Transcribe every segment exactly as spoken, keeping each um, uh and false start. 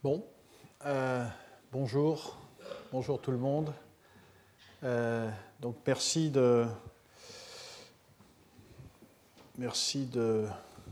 Bon, euh, bonjour, bonjour tout le monde. Euh, donc merci de, merci de,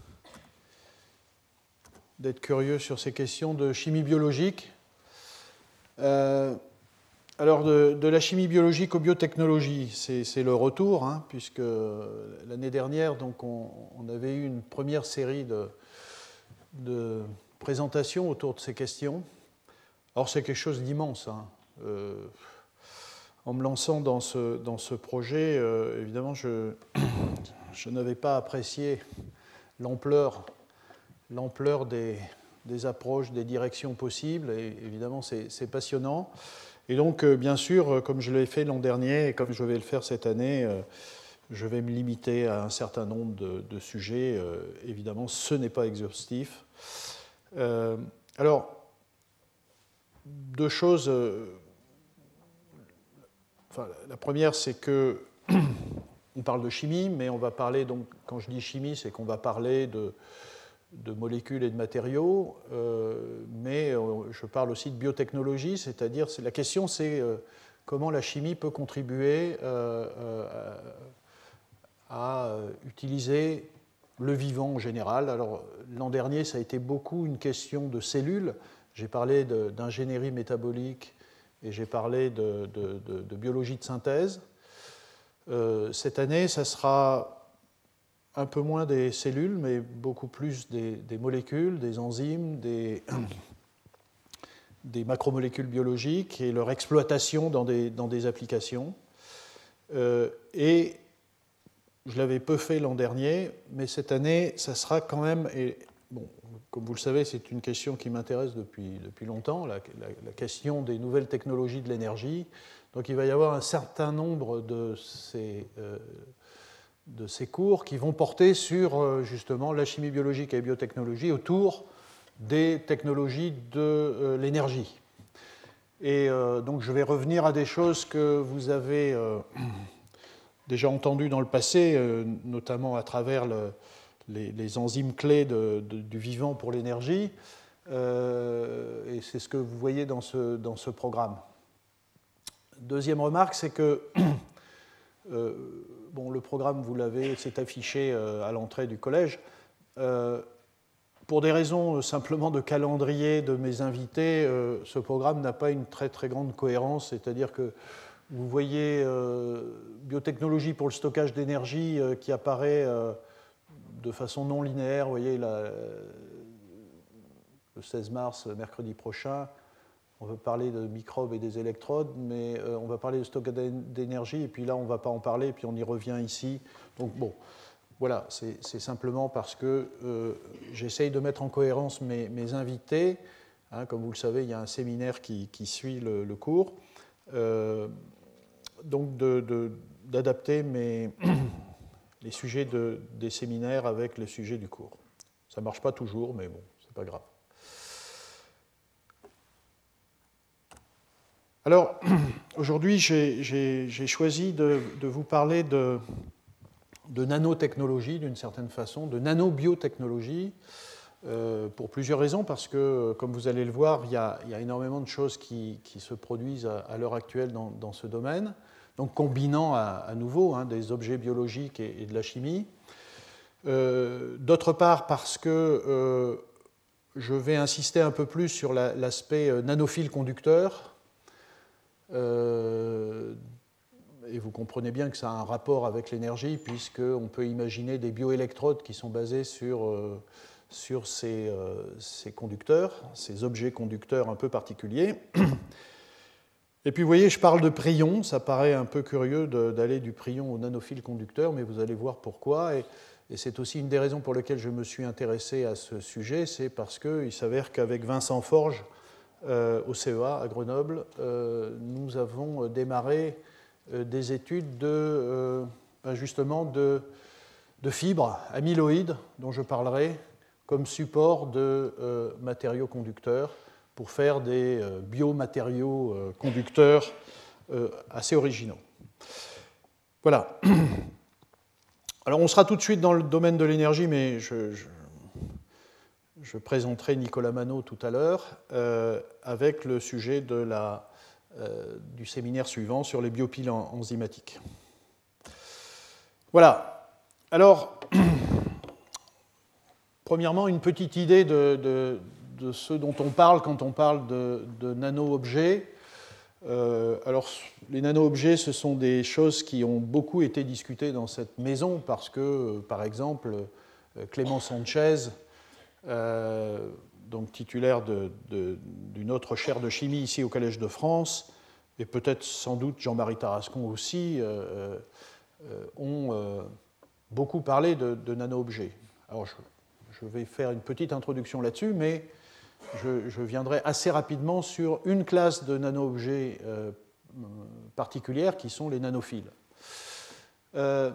d'être curieux sur ces questions de chimie biologique. Euh, alors de, de la chimie biologique aux biotechnologies, c'est, c'est le retour, hein, puisque l'année dernière, donc on, on avait eu une première série de, de présentations autour de ces questions. Alors c'est quelque chose d'immense. Hein. Euh, en me lançant dans ce, dans ce projet, euh, évidemment, je, je n'avais pas apprécié l'ampleur, l'ampleur des, des approches, des directions possibles. Et évidemment, c'est, c'est passionnant. Et donc, euh, bien sûr, comme je l'ai fait l'an dernier et comme je vais le faire cette année, euh, je vais me limiter à un certain nombre de, de sujets. Euh, évidemment, ce n'est pas exhaustif. Euh, alors, deux choses. Euh, enfin, la première, c'est que on parle de chimie, mais on va parler, donc, quand je dis chimie, c'est qu'on va parler de, de molécules et de matériaux, euh, mais euh, je parle aussi de biotechnologie, c'est-à-dire, c'est, la question, c'est euh, comment la chimie peut contribuer euh, euh, à, à utiliser le vivant en général. Alors, l'an dernier, ça a été beaucoup une question de cellules. J'ai parlé de, d'ingénierie métabolique et j'ai parlé de, de, de, de biologie de synthèse. Euh, cette année, ça sera un peu moins des cellules, mais beaucoup plus des, des molécules, des enzymes, des, des macromolécules biologiques et leur exploitation dans des, dans des applications. Euh, et je l'avais peu fait l'an dernier, mais cette année, ça sera quand même... Et, bon, comme vous le savez, c'est une question qui m'intéresse depuis, depuis longtemps, la, la, la question des nouvelles technologies de l'énergie. Donc il va y avoir un certain nombre de ces, euh, de ces cours qui vont porter sur euh, justement la chimie biologique et la biotechnologie autour des technologies de euh, l'énergie. Et euh, donc je vais revenir à des choses que vous avez euh, déjà entendues dans le passé, euh, notamment à travers le, les, les enzymes clés de, de, du vivant pour l'énergie. Euh, et c'est ce que vous voyez dans ce, dans ce programme. Deuxième remarque, c'est que euh, bon, le programme, vous l'avez, c'est affiché euh, à l'entrée du collège. Euh, pour des raisons euh, simplement de calendrier de mes invités, euh, ce programme n'a pas une très très grande cohérence, c'est-à-dire que vous voyez euh, biotechnologie pour le stockage d'énergie euh, qui apparaît euh, de façon non linéaire, vous voyez la, le seize mars, mercredi prochain. On va parler de microbes et des électrodes, mais euh, on va parler de stockage d'énergie, et puis là, on ne va pas en parler, et puis on y revient ici. Donc, bon, voilà, c'est, c'est simplement parce que euh, j'essaye de mettre en cohérence mes, mes invités. Hein, comme vous le savez, il y a un séminaire qui, qui suit le, le cours. Euh, donc, de, de, d'adapter mes, les sujets de, des séminaires avec les sujets du cours. Ça ne marche pas toujours, mais bon, ce n'est pas grave. Alors, aujourd'hui, j'ai, j'ai, j'ai choisi de, de vous parler de, de nanotechnologie, d'une certaine façon, de nanobiotechnologie, euh, pour plusieurs raisons, parce que, comme vous allez le voir, il y a, il y a énormément de choses qui, qui se produisent à, à l'heure actuelle dans, dans ce domaine, donc combinant à, à nouveau hein, des objets biologiques et, et de la chimie. Euh, d'autre part, parce que euh, je vais insister un peu plus sur la, l'aspect nanophile conducteur. Euh, et vous comprenez bien que ça a un rapport avec l'énergie, puisqu'on peut imaginer des bioélectrodes qui sont basés sur, euh, sur ces, euh, ces conducteurs, ces objets conducteurs un peu particuliers. Et puis vous voyez, je parle de prions, ça paraît un peu curieux de, d'aller du prion au nanophile conducteur, mais vous allez voir pourquoi. Et, et c'est aussi une des raisons pour lesquelles je me suis intéressé à ce sujet, c'est parce qu'il s'avère qu'avec Vincent Forge, Euh, au C E A à Grenoble, euh, nous avons démarré euh, des études de, euh, justement de, de fibres amyloïdes, dont je parlerai, comme support de euh, matériaux conducteurs pour faire des euh, biomatériaux euh, conducteurs euh, assez originaux. Voilà. Alors on sera tout de suite dans le domaine de l'énergie, mais je, je je présenterai Nicolas Manot tout à l'heure, euh, avec le sujet de la, euh, du séminaire suivant sur les biopiles enzymatiques. Voilà. Alors, premièrement, une petite idée de, de, de ce dont on parle quand on parle de, de nano-objets. Euh, alors, les nano-objets, ce sont des choses qui ont beaucoup été discutées dans cette maison parce que, par exemple, Clément Sanchez, euh, donc titulaire de, de, d'une autre chaire de chimie ici au Collège de France, et peut-être sans doute Jean-Marie Tarascon aussi, euh, euh, ont euh, beaucoup parlé de, de nano-objets. Alors, je, je vais faire une petite introduction là-dessus, mais Je, je viendrai assez rapidement sur une classe de nano-objets euh, particulières qui sont les nanophiles. Euh,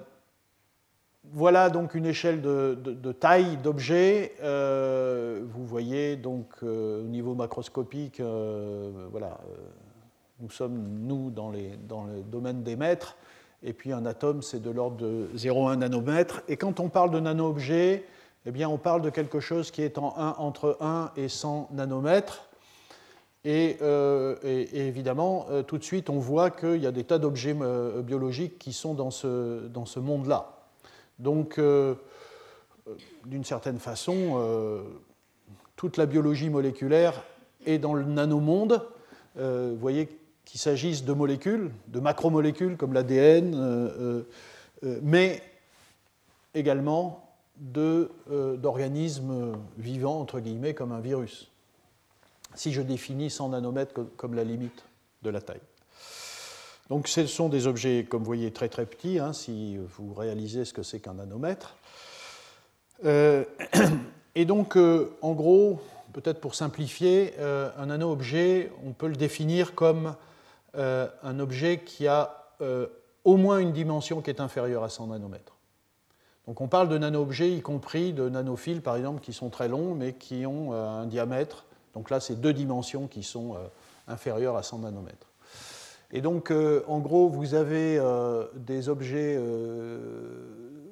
voilà donc une échelle de, de, de taille d'objets. Euh, vous voyez donc euh, au niveau macroscopique, euh, voilà, euh, nous sommes, nous, dans, les, dans le domaine des mètres, et puis un atome, c'est de l'ordre de zéro virgule un nanomètre. Et quand on parle de nano-objets, eh bien, on parle de quelque chose qui est en un, entre un et cent nanomètres. Et, euh, et, et évidemment, euh, tout de suite, on voit qu'il y a des tas d'objets euh, biologiques qui sont dans ce, dans ce monde-là. Donc, euh, d'une certaine façon, euh, toute la biologie moléculaire est dans le nanomonde. Euh, vous voyez qu'il s'agisse de molécules, de macromolécules comme l'A D N, euh, euh, mais également De, euh, d'organismes vivants, entre guillemets, comme un virus, si je définis cent nanomètres comme, comme la limite de la taille. Donc ce sont des objets, comme vous voyez, très très petits, hein, si vous réalisez ce que c'est qu'un nanomètre. Euh, et donc, euh, en gros, peut-être pour simplifier, euh, un nano-objet, on peut le définir comme euh, un objet qui a euh, au moins une dimension qui est inférieure à cent nanomètres. Donc on parle de nano-objets, y compris de nanophiles, par exemple, qui sont très longs, mais qui ont euh, un diamètre. Donc là, c'est deux dimensions qui sont euh, inférieures à cent nanomètres. Et donc, euh, en gros, vous avez euh, des objets, euh,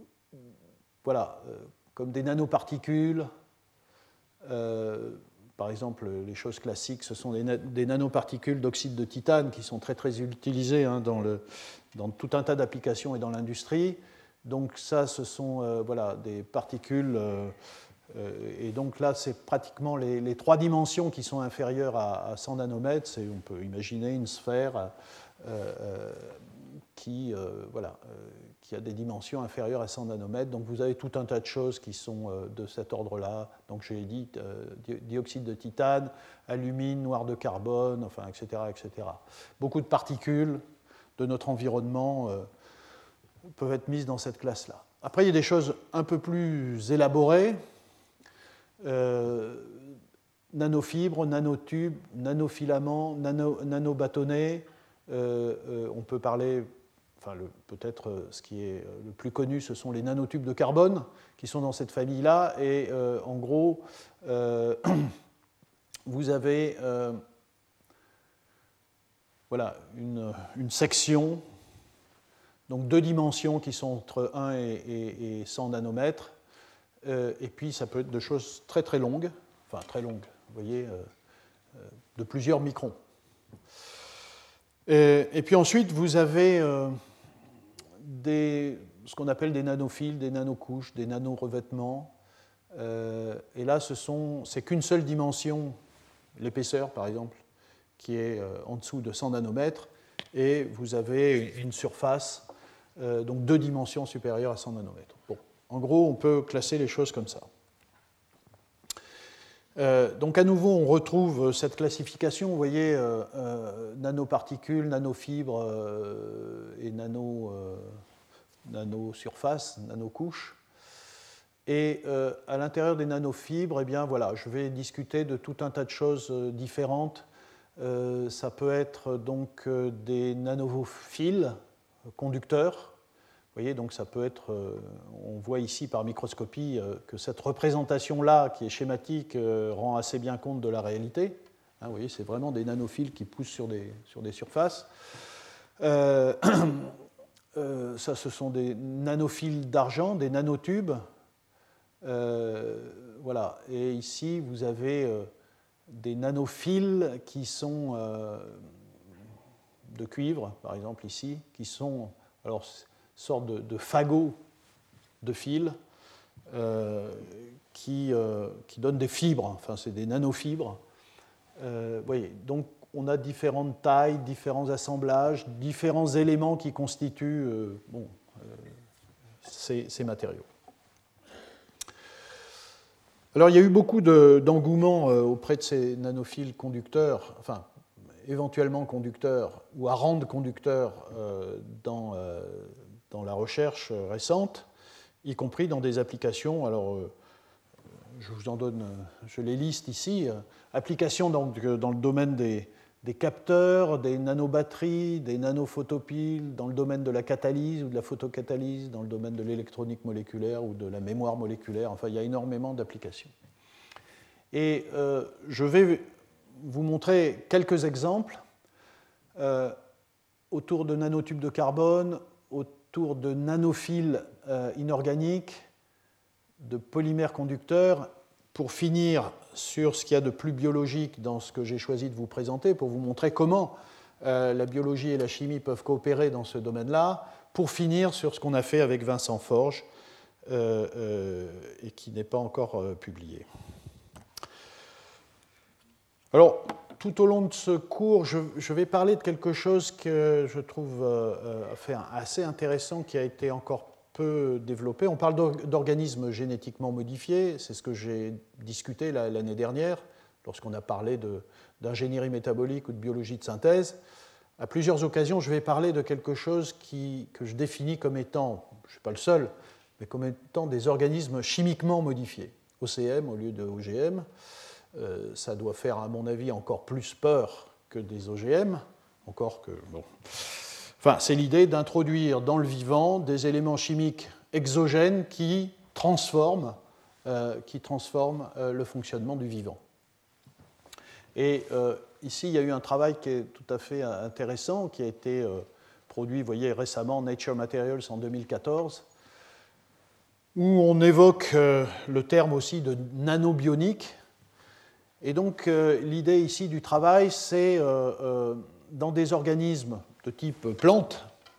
voilà, euh, comme des nanoparticules. Euh, par exemple, les choses classiques, ce sont des, na- des nanoparticules d'oxyde de titane qui sont très, très utilisées hein, dans, le, dans tout un tas d'applications et dans l'industrie. Donc ça, ce sont euh, voilà, des particules, euh, euh, et donc là, c'est pratiquement les, les trois dimensions qui sont inférieures à, à cent nanomètres. C'est, on peut imaginer une sphère euh, euh, qui, euh, voilà, euh, qui a des dimensions inférieures à cent nanomètres. Donc vous avez tout un tas de choses qui sont euh, de cet ordre-là. Donc j'ai dit euh, dioxyde de titane, alumine, noir de carbone, enfin, et cetera, et cetera. Beaucoup de particules de notre environnement euh, peuvent être mises dans cette classe-là. Après, il y a des choses un peu plus élaborées, euh, nanofibres, nanotubes, nanofilaments, nano, nanobâtonnets. Euh, euh, on peut parler, enfin, le, peut-être euh, ce qui est le plus connu, ce sont les nanotubes de carbone qui sont dans cette famille-là. Et euh, en gros, euh, vous avez euh, voilà, une, une section. Donc deux dimensions qui sont entre un et, et cent nanomètres. Euh, et puis ça peut être de choses très très longues, enfin très longues, vous voyez, euh, euh, de plusieurs microns. Et, et puis ensuite, vous avez euh, des, ce qu'on appelle des nanophiles, des nanocouches, des nanorevêtements. Euh, et là, ce sont, c'est qu'une seule dimension, l'épaisseur par exemple, qui est euh, en dessous de cent nanomètres. Et vous avez une surface, Euh, donc deux dimensions supérieures à cent nanomètres. Bon, en gros, on peut classer les choses comme ça. Euh, donc à nouveau, on retrouve cette classification, vous voyez, euh, euh, nanoparticules, nanofibres euh, et nano, euh, nanosurfaces, nanocouches. Et euh, à l'intérieur des nanofibres, eh bien, voilà, je vais discuter de tout un tas de choses différentes. Euh, ça peut être donc des nanophiles, conducteurs. Vous voyez, donc ça peut être, euh, on voit ici par microscopie euh, que cette représentation-là, qui est schématique, euh, rend assez bien compte de la réalité. Hein, vous voyez, c'est vraiment des nanophiles qui poussent sur des, sur des surfaces. Euh, euh, ça, ce sont des nanophiles d'argent, des nanotubes. Euh, voilà. Et ici, vous avez euh, des nanophiles qui sont euh, de cuivre, par exemple ici, qui sont alors sorte de, de fagots de fils euh, qui, euh, qui donnent des fibres. Enfin, c'est des nanofibres. Euh, vous voyez, donc on a différentes tailles, différents assemblages, différents éléments qui constituent euh, bon, euh, ces, ces matériaux. Alors il y a eu beaucoup de, d'engouement euh, auprès de ces nanophiles conducteurs, enfin éventuellement conducteurs ou à rendre conducteurs euh, dans, euh, dans la recherche récente, y compris dans des applications. Alors euh, je vous en donne, je les liste ici. Applications donc dans le domaine des, des capteurs, des nanobatteries, des nanophotopiles, dans le domaine de la catalyse ou de la photocatalyse, dans le domaine de l'électronique moléculaire ou de la mémoire moléculaire. Enfin, il y a énormément d'applications. Et euh, je vais vous montrer quelques exemples euh, autour de nanotubes de carbone, autour de nanophiles euh, inorganiques, de polymères conducteurs, pour finir sur ce qu'il y a de plus biologique dans ce que j'ai choisi de vous présenter, pour vous montrer comment euh, la biologie et la chimie peuvent coopérer dans ce domaine-là, pour finir sur ce qu'on a fait avec Vincent Forge euh, euh, et qui n'est pas encore euh, publié. Alors, tout au long de ce cours, je, je vais parler de quelque chose que je trouve euh, enfin, assez intéressant, qui a été encore peu développé. On parle d'organismes génétiquement modifiés, c'est ce que j'ai discuté l'année dernière, lorsqu'on a parlé d'ingénierie métabolique ou de biologie de synthèse. À plusieurs occasions, je vais parler de quelque chose qui, que je définis comme étant, je ne suis pas le seul, mais comme étant des organismes chimiquement modifiés, O C M au lieu de O G M. Euh, ça doit faire, à mon avis, encore plus peur que des O G M, encore que, bon... Enfin, c'est l'idée d'introduire dans le vivant des éléments chimiques exogènes qui transforment, euh, qui transforment euh, le fonctionnement du vivant. Et euh, ici, il y a eu un travail qui est tout à fait intéressant, qui a été euh, produit, vous voyez, récemment, Nature Materials en deux mille quatorze, où on évoque euh, le terme aussi de nanobionique. Et donc, euh, l'idée ici du travail, c'est euh, euh, dans des organismes de type plante,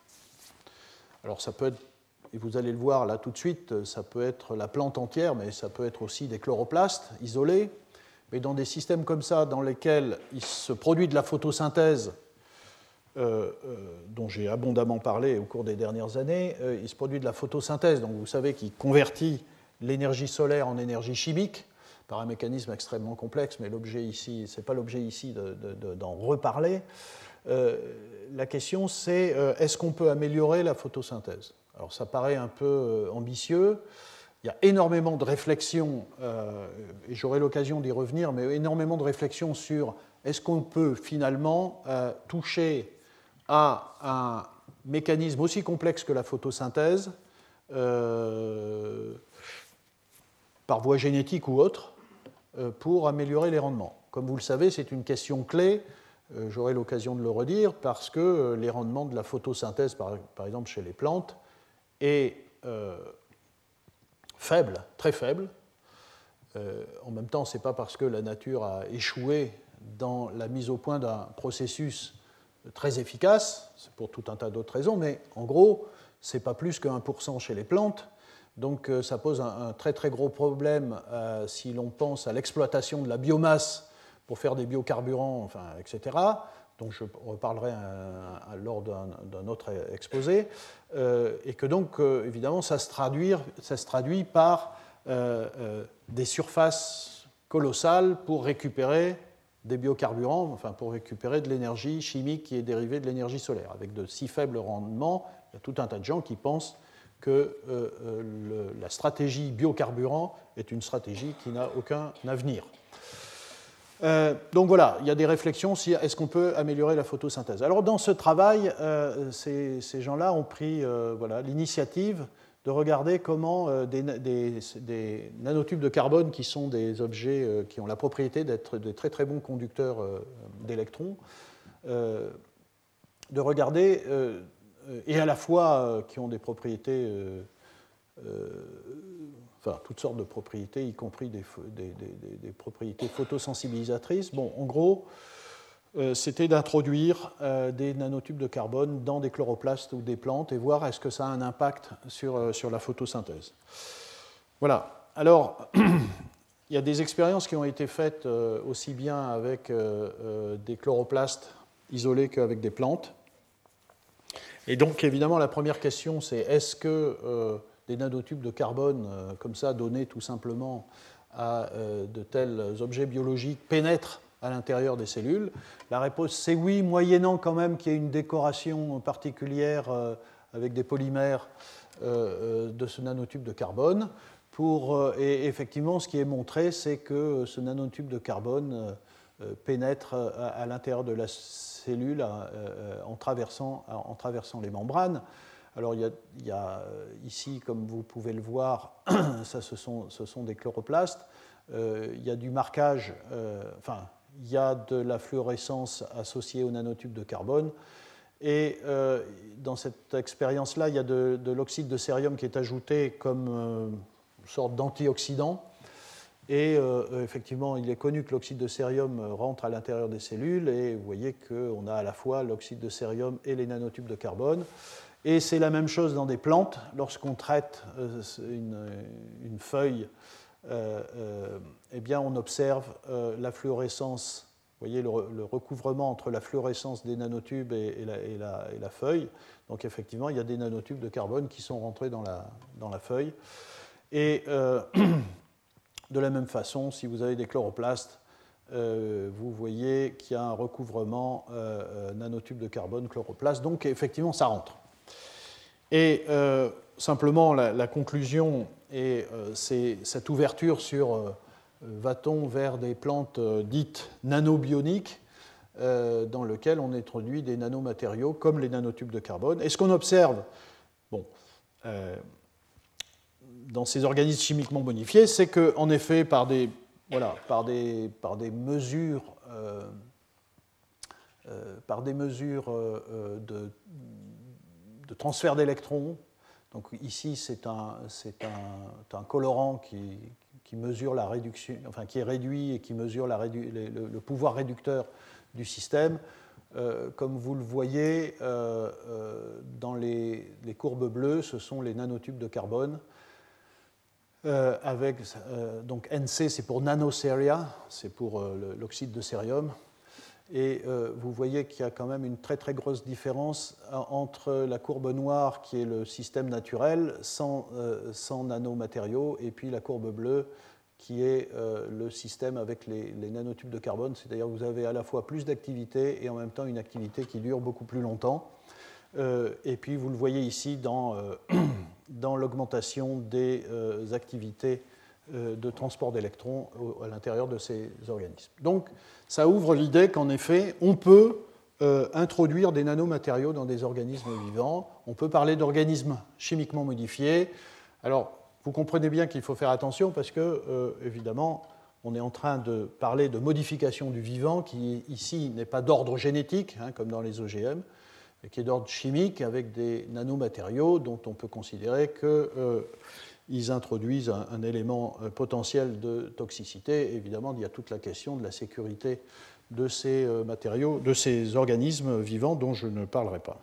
alors ça peut être, et vous allez le voir là tout de suite, ça peut être la plante entière, mais ça peut être aussi des chloroplastes isolés, mais dans des systèmes comme ça, dans lesquels il se produit de la photosynthèse, euh, euh, dont j'ai abondamment parlé au cours des dernières années, euh, il se produit de la photosynthèse, donc vous savez, qui convertit l'énergie solaire en énergie chimique, par un mécanisme extrêmement complexe, mais l'objet ici, ce n'est pas l'objet ici de, de, de, d'en reparler. Euh, la question, c'est euh, est-ce qu'on peut améliorer la photosynthèse? Alors, ça paraît un peu euh, ambitieux. Il y a énormément de réflexions, euh, et j'aurai l'occasion d'y revenir, mais énormément de réflexions sur est-ce qu'on peut finalement euh, toucher à un mécanisme aussi complexe que la photosynthèse, euh, par voie génétique ou autre, euh, pour améliorer les rendements. Comme vous le savez, c'est une question clé. J'aurai l'occasion de le redire, parce que les rendements de la photosynthèse, par, par exemple chez les plantes, est euh, faible, très faible. Euh, en même temps, ce n'est pas parce que la nature a échoué dans la mise au point d'un processus très efficace, c'est pour tout un tas d'autres raisons, mais en gros, ce n'est pas plus que un pour cent chez les plantes. Donc euh, ça pose un, un très très gros problème euh, si l'on pense à l'exploitation de la biomasse pour faire des biocarburants, enfin, et cetera, dont je reparlerai un, un, lors d'un, d'un autre exposé, euh, et que donc, euh, évidemment, ça se, traduire, ça se traduit par euh, euh, des surfaces colossales pour récupérer des biocarburants, enfin, pour récupérer de l'énergie chimique qui est dérivée de l'énergie solaire. Avec de si faibles rendements, il y a tout un tas de gens qui pensent que euh, le, la stratégie biocarburant est une stratégie qui n'a aucun avenir. Euh, donc voilà, il y a des réflexions sur est-ce qu'on peut améliorer la photosynthèse. Alors dans ce travail, euh, ces, ces gens-là ont pris euh, voilà, l'initiative de regarder comment euh, des, des, des nanotubes de carbone, qui sont des objets euh, qui ont la propriété d'être des très très bons conducteurs euh, d'électrons, euh, de regarder, euh, et à la fois euh, qui ont des propriétés euh, euh, enfin toutes sortes de propriétés, y compris des, des, des, des propriétés photosensibilisatrices. Bon, en gros, euh, c'était d'introduire euh, des nanotubes de carbone dans des chloroplastes ou des plantes et voir est-ce que ça a un impact sur, euh, sur la photosynthèse. Voilà. Alors, il y a des expériences qui ont été faites euh, aussi bien avec euh, euh, des chloroplastes isolés qu'avec des plantes. Et donc, évidemment, la première question, c'est est-ce que euh, des nanotubes de carbone, euh, comme ça, donnés tout simplement à euh, de tels objets biologiques, pénètrent à l'intérieur des cellules? La réponse, c'est oui, moyennant quand même qu'il y ait une décoration particulière euh, avec des polymères euh, de ce nanotube de carbone. Pour, euh, et effectivement, ce qui est montré, c'est que ce nanotube de carbone euh, pénètre à, à l'intérieur de la cellule euh, en, traversant, en traversant les membranes. Alors, il y, a, il y a ici, comme vous pouvez le voir, ça, ce, sont, ce sont des chloroplastes. Euh, il y a du marquage, euh, enfin, il y a de la fluorescence associée au nanotube de carbone. Et euh, dans cette expérience-là, il y a de, de l'oxyde de cérium qui est ajouté comme euh, une sorte d'antioxydant. Et euh, effectivement, il est connu que l'oxyde de cérium rentre à l'intérieur des cellules. Et vous voyez qu'on a à la fois l'oxyde de cérium et les nanotubes de carbone. Et c'est la même chose dans des plantes. Lorsqu'on traite une, une feuille, euh, euh, eh bien, on observe euh, la fluorescence, vous voyez le, le recouvrement entre la fluorescence des nanotubes et, et, la, et, la, et la feuille. Donc effectivement, il y a des nanotubes de carbone qui sont rentrés dans la, dans la feuille. Et euh, de la même façon, si vous avez des chloroplastes, euh, vous voyez qu'il y a un recouvrement euh, nanotube de carbone, chloroplastes. Donc effectivement, ça rentre. Et euh, simplement, la, la conclusion, est, euh, c'est cette ouverture sur euh, va-t-on vers des plantes euh, dites nanobioniques, euh, dans lesquelles on introduit des nanomatériaux comme les nanotubes de carbone. Et ce qu'on observe, bon, euh, dans ces organismes chimiquement modifiés, c'est qu'en effet, par des, voilà, par des, par des mesures, euh, euh, par des mesures euh, de de transfert d'électrons. Donc ici, c'est un, c'est un, un colorant qui, qui mesure la réduction, enfin qui est réduit et qui mesure la rédu, le, le pouvoir réducteur du système. Euh, comme vous le voyez, euh, euh, dans les, les courbes bleues, ce sont les nanotubes de carbone. Euh, avec, euh, donc N C, c'est pour nanoceria, c'est pour euh, l'oxyde de cérium. Et euh, vous voyez qu'il y a quand même une très très grosse différence entre la courbe noire qui est le système naturel sans, euh, sans nanomatériaux et puis la courbe bleue qui est euh, le système avec les, les nanotubes de carbone. C'est-à-dire que vous avez à la fois plus d'activité et en même temps une activité qui dure beaucoup plus longtemps. Euh, et puis vous le voyez ici dans, euh, dans l'augmentation des euh, activités de transport d'électrons à l'intérieur de ces organismes. Donc, ça ouvre l'idée qu'en effet, on peut euh, introduire des nanomatériaux dans des organismes vivants. On peut parler d'organismes chimiquement modifiés. Alors, vous comprenez bien qu'il faut faire attention parce que, euh, évidemment, on est en train de parler de modification du vivant qui, ici, n'est pas d'ordre génétique, hein, comme dans les O G M, mais qui est d'ordre chimique avec des nanomatériaux dont on peut considérer que euh, ils introduisent un, un élément potentiel de toxicité. Évidemment, il y a toute la question de la sécurité de ces matériaux, de ces organismes vivants dont je ne parlerai pas.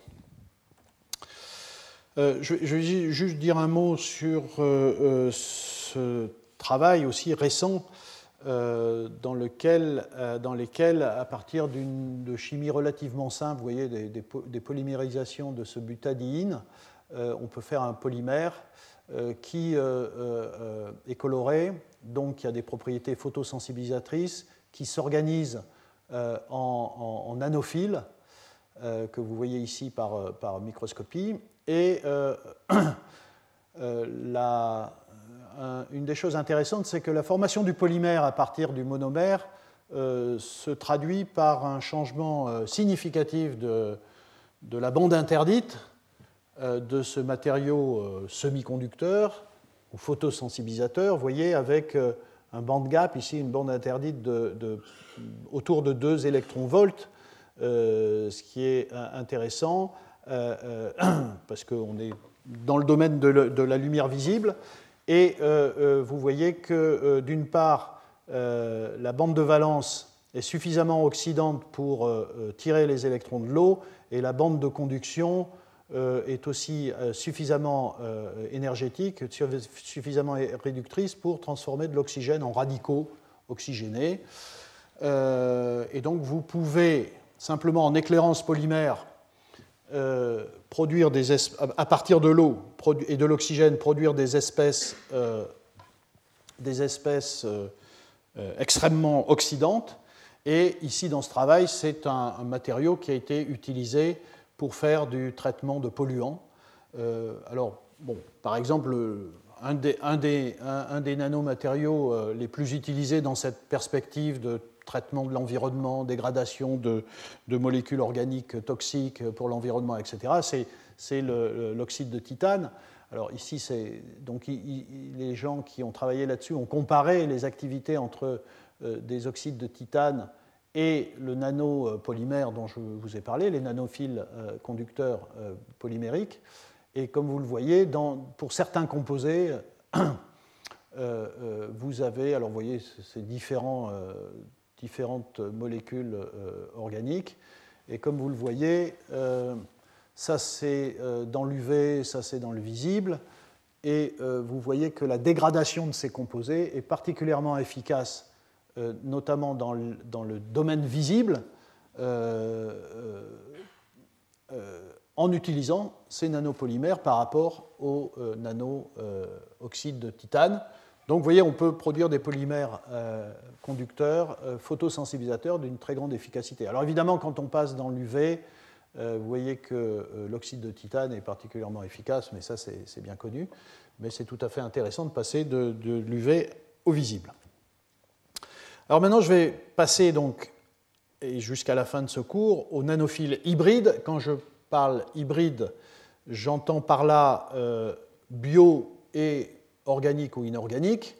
Euh, je, je vais juste dire un mot sur euh, ce travail aussi récent euh, dans, lequel, euh, dans lesquels, à partir d'une de chimie relativement simple, vous voyez des, des, des polymérisations de ce butadiene, euh, on peut faire un polymère Euh, qui euh, euh, est coloré, donc il y a des propriétés photosensibilisatrices qui s'organisent euh, en, en, en nanophiles, euh, que vous voyez ici par, par microscopie. Et euh, euh, la, un, une des choses intéressantes, c'est que la formation du polymère à partir du monomère euh, se traduit par un changement euh, significatif de, de la bande interdite de ce matériau semi-conducteur ou photosensibilisateur, vous voyez, avec un band gap, ici une bande interdite de, de, autour de deux électronvolts, euh, ce qui est intéressant, euh, euh, parce qu'on est dans le domaine de, le, de la lumière visible. Et euh, euh, vous voyez que, euh, d'une part, euh, la bande de valence est suffisamment oxydante pour euh, tirer les électrons de l'eau, et la bande de conduction euh, est aussi euh, suffisamment euh, énergétique, suffisamment réductrice pour transformer de l'oxygène en radicaux oxygénés. Euh, et donc vous pouvez, simplement en éclairant ce polymère, euh, produire des à partir de l'eau et de l'oxygène, produire des espèces, euh, des espèces euh, euh, extrêmement oxydantes. Et ici, dans ce travail, c'est un, un matériau qui a été utilisé pour faire du traitement de polluants. Euh, alors, bon, par exemple, un des, un des, un, un des nanomatériaux euh, les plus utilisés dans cette perspective de traitement de l'environnement, dégradation de, de molécules organiques toxiques pour l'environnement, et cetera, c'est, c'est le, l'oxyde de titane. Alors ici, c'est, donc, il, il, les gens qui ont travaillé là-dessus ont comparé les activités entre euh, des oxydes de titane et le nanopolymère dont je vous ai parlé, les nanophiles euh, conducteurs euh, polymériques. Et comme vous le voyez, dans, pour certains composés, euh, euh, vous avez, alors vous voyez, ces différents... Euh, différentes molécules euh, organiques. Et comme vous le voyez, euh, ça c'est euh, dans l'U V, ça c'est dans le visible. Et euh, vous voyez que la dégradation de ces composés est particulièrement efficace, euh, notamment dans le, dans le domaine visible, euh, euh, en utilisant ces nanopolymères par rapport aux euh, nano-oxydes de titane. Donc, vous voyez, on peut produire des polymères euh, conducteurs, euh, photosensibilisateurs d'une très grande efficacité. Alors, évidemment, quand on passe dans l'U V, euh, vous voyez que euh, l'oxyde de titane est particulièrement efficace, mais ça, c'est, c'est bien connu. Mais c'est tout à fait intéressant de passer de, de l'U V au visible. Alors, maintenant, je vais passer donc, et jusqu'à la fin de ce cours, aux nanophiles hybrides. Quand je parle hybride, j'entends par là euh, bio et organique ou inorganique.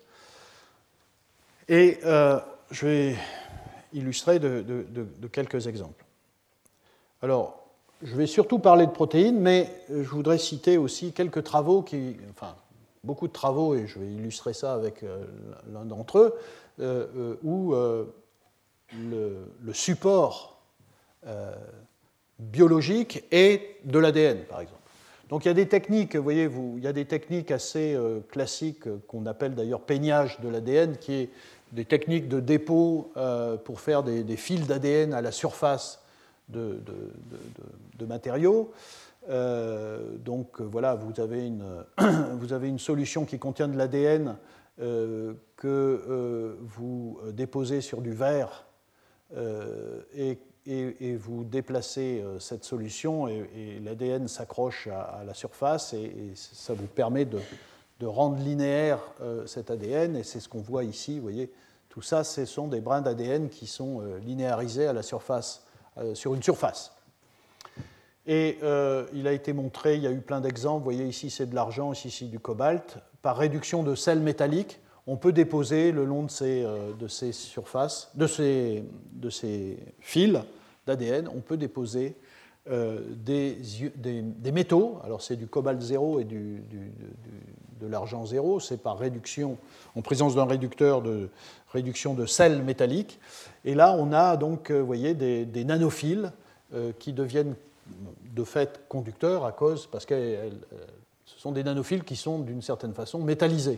Et euh, je vais illustrer de, de, de, de quelques exemples. Alors, je vais surtout parler de protéines, mais je voudrais citer aussi quelques travaux, qui, enfin, beaucoup de travaux, et je vais illustrer ça avec euh, l'un d'entre eux, euh, euh, où euh, le, le support euh, biologique est de l'A D N, par exemple. Donc il y a des techniques, vous voyez, vous, il y a des techniques assez euh, classiques euh, qu'on appelle d'ailleurs peignage de l'A D N, qui est des techniques de dépôt euh, pour faire des, des fils d'A D N à la surface de, de, de, de, de matériaux. Euh, donc voilà, vous avez, une, vous avez une solution qui contient de l'A D N euh, que euh, vous déposez sur du verre euh, et Et, et vous déplacez euh, cette solution et, et l'A D N s'accroche à, à la surface et, et ça vous permet de, de rendre linéaire euh, cet A D N et c'est ce qu'on voit ici, vous voyez, tout ça ce sont des brins d'A D N qui sont euh, linéarisés à la surface, euh, sur une surface. Et euh, il a été montré, il y a eu plein d'exemples, vous voyez ici c'est de l'argent, ici c'est du cobalt, par réduction de sels métalliques, on peut déposer le long de ces, de ces surfaces, de ces, de ces fils d'A D N, on peut déposer euh, des, des, des métaux. Alors c'est du cobalt zéro et du, du, du, de l'argent zéro, c'est par réduction, en présence d'un réducteur de réduction de sels métalliques. Et là, on a donc, vous voyez, des, des nanophiles euh, qui deviennent de fait conducteurs à cause, parce que euh, ce sont des nanophiles qui sont d'une certaine façon métallisés.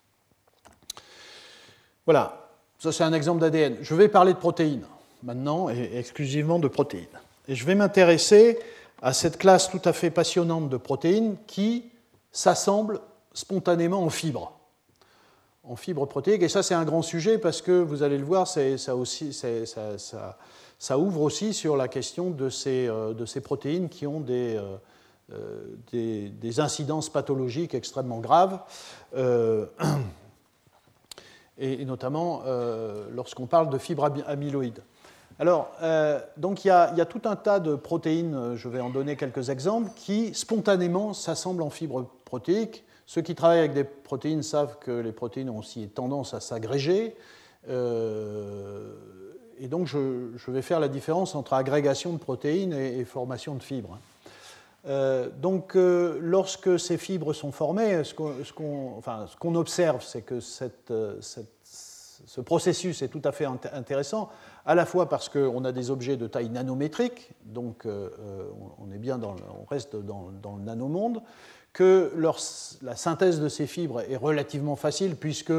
Voilà, ça c'est un exemple d'A D N. Je vais parler de protéines maintenant, et exclusivement de protéines. Et je vais m'intéresser à cette classe tout à fait passionnante de protéines qui s'assemblent spontanément en fibres, en fibres protéiques. Et ça c'est un grand sujet parce que, vous allez le voir, c'est, ça, aussi, c'est, ça, ça, ça ouvre aussi sur la question de ces, de ces protéines qui ont des, euh, des, des incidences pathologiques extrêmement graves. Euh, et notamment euh, lorsqu'on parle de fibres amyloïdes. Alors, euh, donc il y, a, il y a tout un tas de protéines, je vais en donner quelques exemples, qui spontanément s'assemblent en fibres protéiques. Ceux qui travaillent avec des protéines savent que les protéines ont aussi tendance à s'agréger. Euh, et donc, je, je vais faire la différence entre agrégation de protéines et, et formation de fibres. Euh, donc, euh, lorsque ces fibres sont formées, ce qu'on, ce qu'on, enfin, ce qu'on observe, c'est que cette, cette, ce processus est tout à fait intéressant, à la fois parce qu'on a des objets de taille nanométrique, donc euh, on, est bien dans, on reste dans, dans le nanomonde, que leur, la synthèse de ces fibres est relativement facile, puisque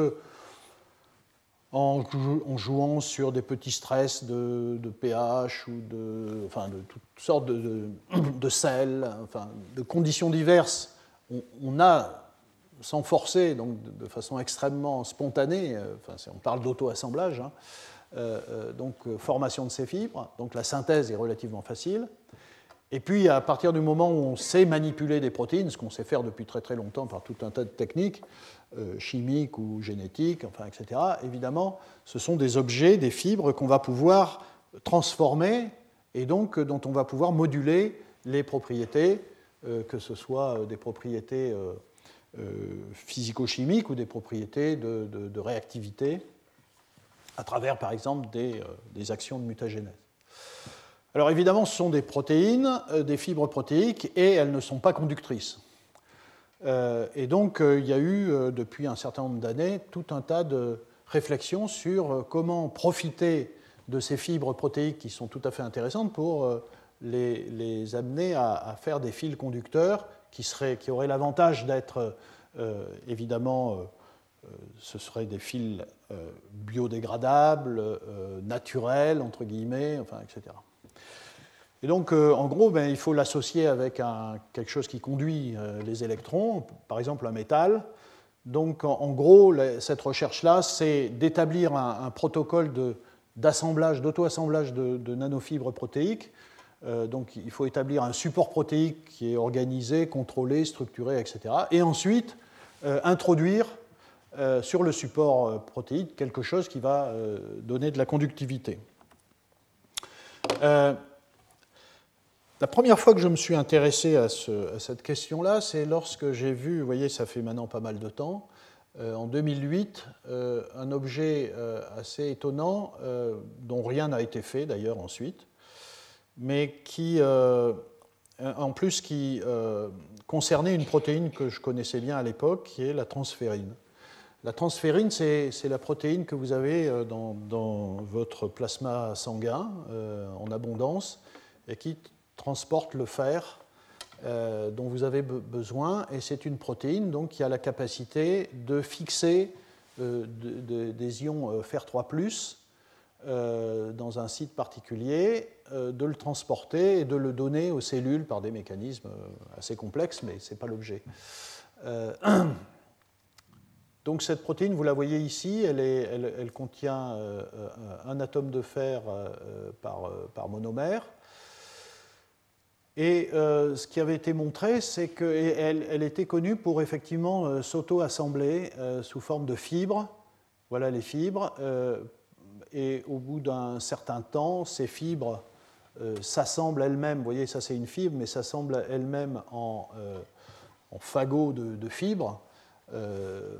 en jouant sur des petits stress de, de pH ou de, enfin de toutes sortes de, de, de sels, enfin, de conditions diverses, on, on a, sans forcer, donc de, de façon extrêmement spontanée, enfin, on parle d'auto-assemblage, hein, euh, donc formation de ces fibres, donc la synthèse est relativement facile. Et puis, à partir du moment où on sait manipuler des protéines, ce qu'on sait faire depuis très très longtemps par tout un tas de techniques, euh, chimiques ou génétiques, enfin, et cetera, évidemment, ce sont des objets, des fibres qu'on va pouvoir transformer et donc dont on va pouvoir moduler les propriétés, euh, que ce soit des propriétés euh, euh, physico-chimiques ou des propriétés de, de, de réactivité, à travers, par exemple, des, euh, des actions de mutagénèse. Alors évidemment, ce sont des protéines, des fibres protéiques, et elles ne sont pas conductrices. Euh, et donc, euh, il y a eu, euh, depuis un certain nombre d'années, tout un tas de réflexions sur euh, comment profiter de ces fibres protéiques qui sont tout à fait intéressantes pour euh, les, les amener à, à faire des fils conducteurs qui, seraient, qui auraient l'avantage d'être, euh, évidemment, euh, ce seraient des fils euh, biodégradables, euh, naturels, entre guillemets, enfin, et cetera. Et donc, euh, en gros, ben, il faut l'associer avec un, quelque chose qui conduit euh, les électrons, par exemple un métal. Donc, en, en gros, les, cette recherche-là, c'est d'établir un, un protocole de, d'assemblage, d'auto-assemblage de, de nanofibres protéiques. Euh, donc, il faut établir un support protéique qui est organisé, contrôlé, structuré, et cetera. Et ensuite, euh, introduire euh, sur le support protéique quelque chose qui va euh, donner de la conductivité. Euh, La première fois que je me suis intéressé à, ce, à cette question-là, c'est lorsque j'ai vu, vous voyez, ça fait maintenant pas mal de temps, euh, en deux mille huit, euh, un objet euh, assez étonnant, euh, dont rien n'a été fait d'ailleurs ensuite, mais qui, euh, en plus, qui euh, concernait une protéine que je connaissais bien à l'époque, qui est la transférine. La transférine, c'est, c'est la protéine que vous avez dans, dans votre plasma sanguin euh, en abondance et qui transporte le fer euh, dont vous avez be- besoin, et c'est une protéine donc, qui a la capacité de fixer euh, de, de, des ions euh, fer trois plus euh, dans un site particulier, euh, de le transporter et de le donner aux cellules par des mécanismes assez complexes, mais ce n'est pas l'objet. Euh, donc cette protéine, vous la voyez ici, elle, est, elle, elle contient euh, un atome de fer euh, par, par monomère. Et euh, ce qui avait été montré, c'est qu'elle elle était connue pour effectivement euh, s'auto-assembler euh, sous forme de fibres. Voilà les fibres. Euh, et au bout d'un certain temps, ces fibres euh, s'assemblent elles-mêmes. Vous voyez, ça c'est une fibre, mais s'assemblent elles-mêmes en, euh, en fagots de, de fibres. Euh,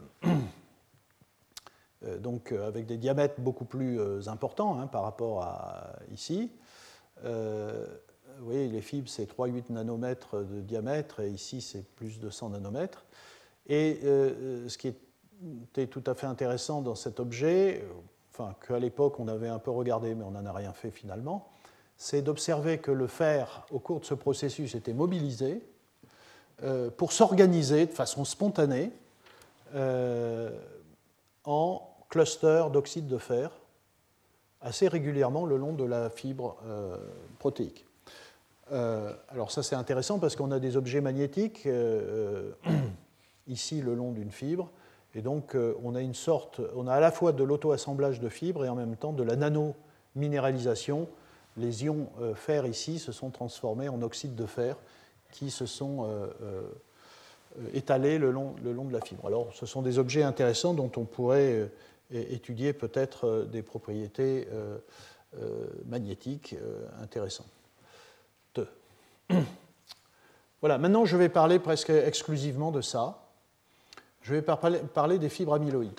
donc avec des diamètres beaucoup plus euh, importants hein, par rapport à ici. Euh, Vous voyez, les fibres, c'est trois virgule huit nanomètres de diamètre, et ici, c'est plus de cent nanomètres. Et euh, ce qui était tout à fait intéressant dans cet objet, enfin, qu'à l'époque, on avait un peu regardé, mais on n'en a rien fait finalement, c'est d'observer que le fer, au cours de ce processus, était mobilisé euh, pour s'organiser de façon spontanée euh, en clusters d'oxyde de fer assez régulièrement le long de la fibre euh, protéique. Euh, alors ça c'est intéressant parce qu'on a des objets magnétiques euh, ici le long d'une fibre, et donc euh, on a une sorte, on a à la fois de l'auto-assemblage de fibres et en même temps de la nano-minéralisation. Les ions euh, fer ici se sont transformés en oxyde de fer qui se sont euh, euh, étalés le long, le long de la fibre. Alors ce sont des objets intéressants dont on pourrait euh, étudier peut-être euh, des propriétés euh, euh, magnétiques euh, intéressantes. Voilà, maintenant je vais parler presque exclusivement de ça. Je vais parler des fibres amyloïdes.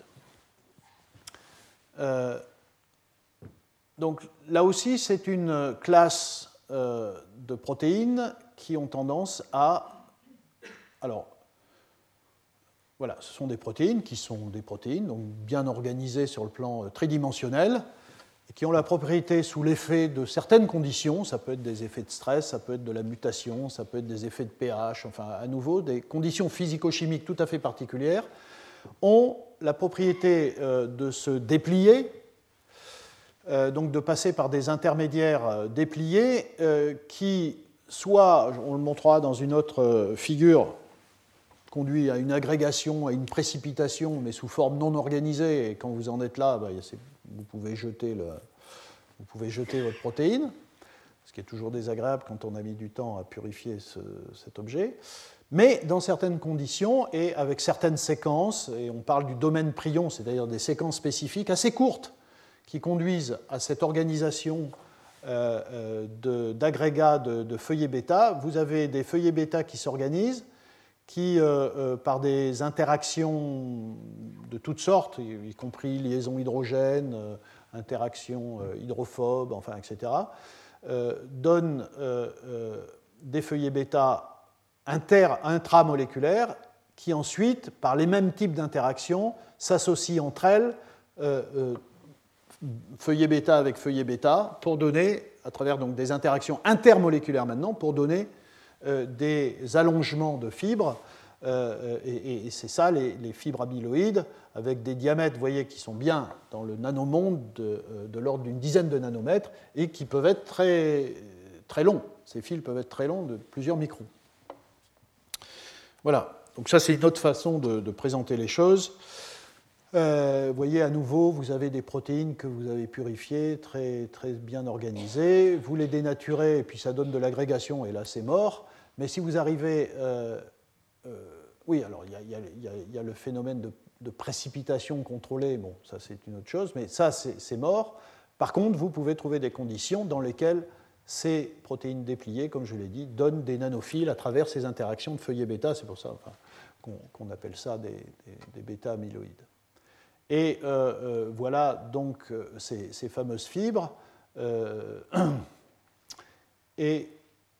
Euh, donc là aussi, c'est une classe euh, de protéines qui ont tendance à... Alors, voilà, ce sont des protéines qui sont des protéines, donc bien organisées sur le plan tridimensionnel, et qui ont la propriété, sous l'effet de certaines conditions, ça peut être des effets de stress, ça peut être de la mutation, ça peut être des effets de pH, enfin, à nouveau, des conditions physico-chimiques tout à fait particulières, ont la propriété euh, de se déplier, euh, donc de passer par des intermédiaires euh, dépliés, euh, qui, soit, on le montrera dans une autre euh, figure, conduit à une agrégation, à une précipitation, mais sous forme non organisée, et quand vous en êtes là, bah, vous, pouvez jeter le, vous pouvez jeter votre protéine, ce qui est toujours désagréable quand on a mis du temps à purifier ce, cet objet. Mais dans certaines conditions et avec certaines séquences, et on parle du domaine prion, c'est-à-dire des séquences spécifiques assez courtes qui conduisent à cette organisation euh, de, d'agrégats de, de feuillets bêta, vous avez des feuillets bêta qui s'organisent, qui, euh, euh, par des interactions de toutes sortes, y compris liaisons hydrogènes, euh, interactions euh, hydrophobes, enfin, et cetera, euh, donnent euh, euh, des feuillets bêta inter, intramoléculaires qui ensuite, par les mêmes types d'interactions, s'associent entre elles, euh, euh, feuillet bêta avec feuillet bêta, pour donner, à travers donc, des interactions intermoléculaires maintenant, pour donner euh, des allongements de fibres, euh, et, et c'est ça les, les fibres amyloïdes, avec des diamètres, vous voyez, qui sont bien dans le nanomonde de, de l'ordre d'une dizaine de nanomètres, et qui peuvent être très, très longs. Ces fils peuvent être très longs, de plusieurs microns. Voilà, donc ça c'est une autre façon de, de présenter les choses. Euh, vous voyez, à nouveau, vous avez des protéines que vous avez purifiées, très, très bien organisées. Vous les dénaturez, et puis ça donne de l'agrégation, et là c'est mort. Mais si vous arrivez... Euh, euh, oui, alors il y, y, y, y a le phénomène de, de précipitation contrôlée, bon, ça c'est une autre chose, mais ça c'est, c'est mort. Par contre, vous pouvez trouver des conditions dans lesquelles ces protéines dépliées, comme je l'ai dit, donnent des nanophiles à travers ces interactions de feuillets bêta, c'est pour ça enfin, qu'on, qu'on appelle ça des, des, des bêta-amyloïdes. Et euh, euh, voilà donc euh, ces, ces fameuses fibres. Euh, et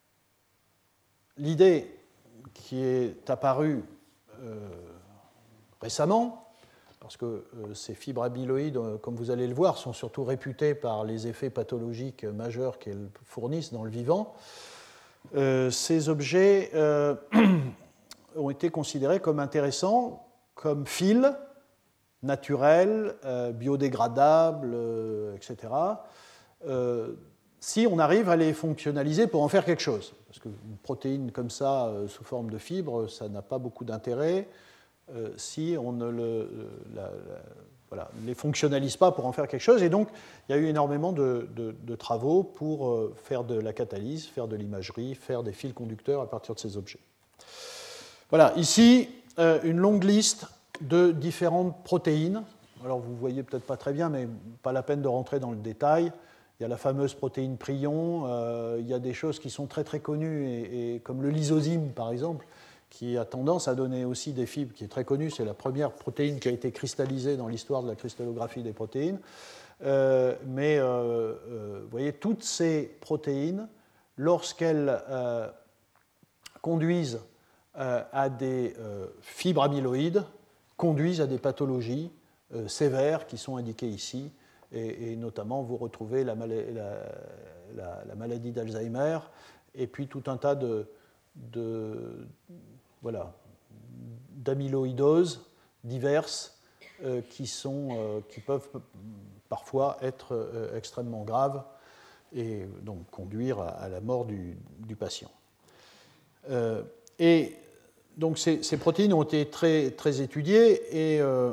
l'idée qui est apparue euh, récemment, parce que euh, ces fibres amyloïdes, euh, comme vous allez le voir, sont surtout réputées par les effets pathologiques majeurs qu'elles fournissent dans le vivant, euh, ces objets euh, ont été considérés comme intéressants, comme fils naturels, euh, biodégradables, euh, et cetera, euh, si on arrive à les fonctionnaliser pour en faire quelque chose. Parce qu'une protéine comme ça, euh, sous forme de fibre, ça n'a pas beaucoup d'intérêt euh, si on ne le, la, la, voilà, les fonctionnalise pas pour en faire quelque chose. Et donc, il y a eu énormément de, de, de travaux pour euh, faire de la catalyse, faire de l'imagerie, faire des fils conducteurs à partir de ces objets. Voilà, ici, euh, une longue liste de différentes protéines. Alors, vous ne voyez peut-être pas très bien, mais pas la peine de rentrer dans le détail. Il y a la fameuse protéine prion, euh, il y a des choses qui sont très très connues, et, et comme le lysozyme par exemple, qui a tendance à donner aussi des fibres, qui est très connue, c'est la première protéine qui a été cristallisée dans l'histoire de la cristallographie des protéines. Euh, mais euh, euh, vous voyez, toutes ces protéines, lorsqu'elles euh, conduisent euh, à des euh, fibres amyloïdes, conduisent à des pathologies euh, sévères qui sont indiquées ici. Et, et notamment, vous retrouvez la, mal- la, la, la maladie d'Alzheimer, et puis tout un tas de, de voilà, d'amyloïdoses diverses euh, qui, sont, euh, qui peuvent parfois être euh, extrêmement graves et donc conduire à, à la mort du, du patient. Euh, et donc ces, ces protéines ont été très, très étudiées, et euh,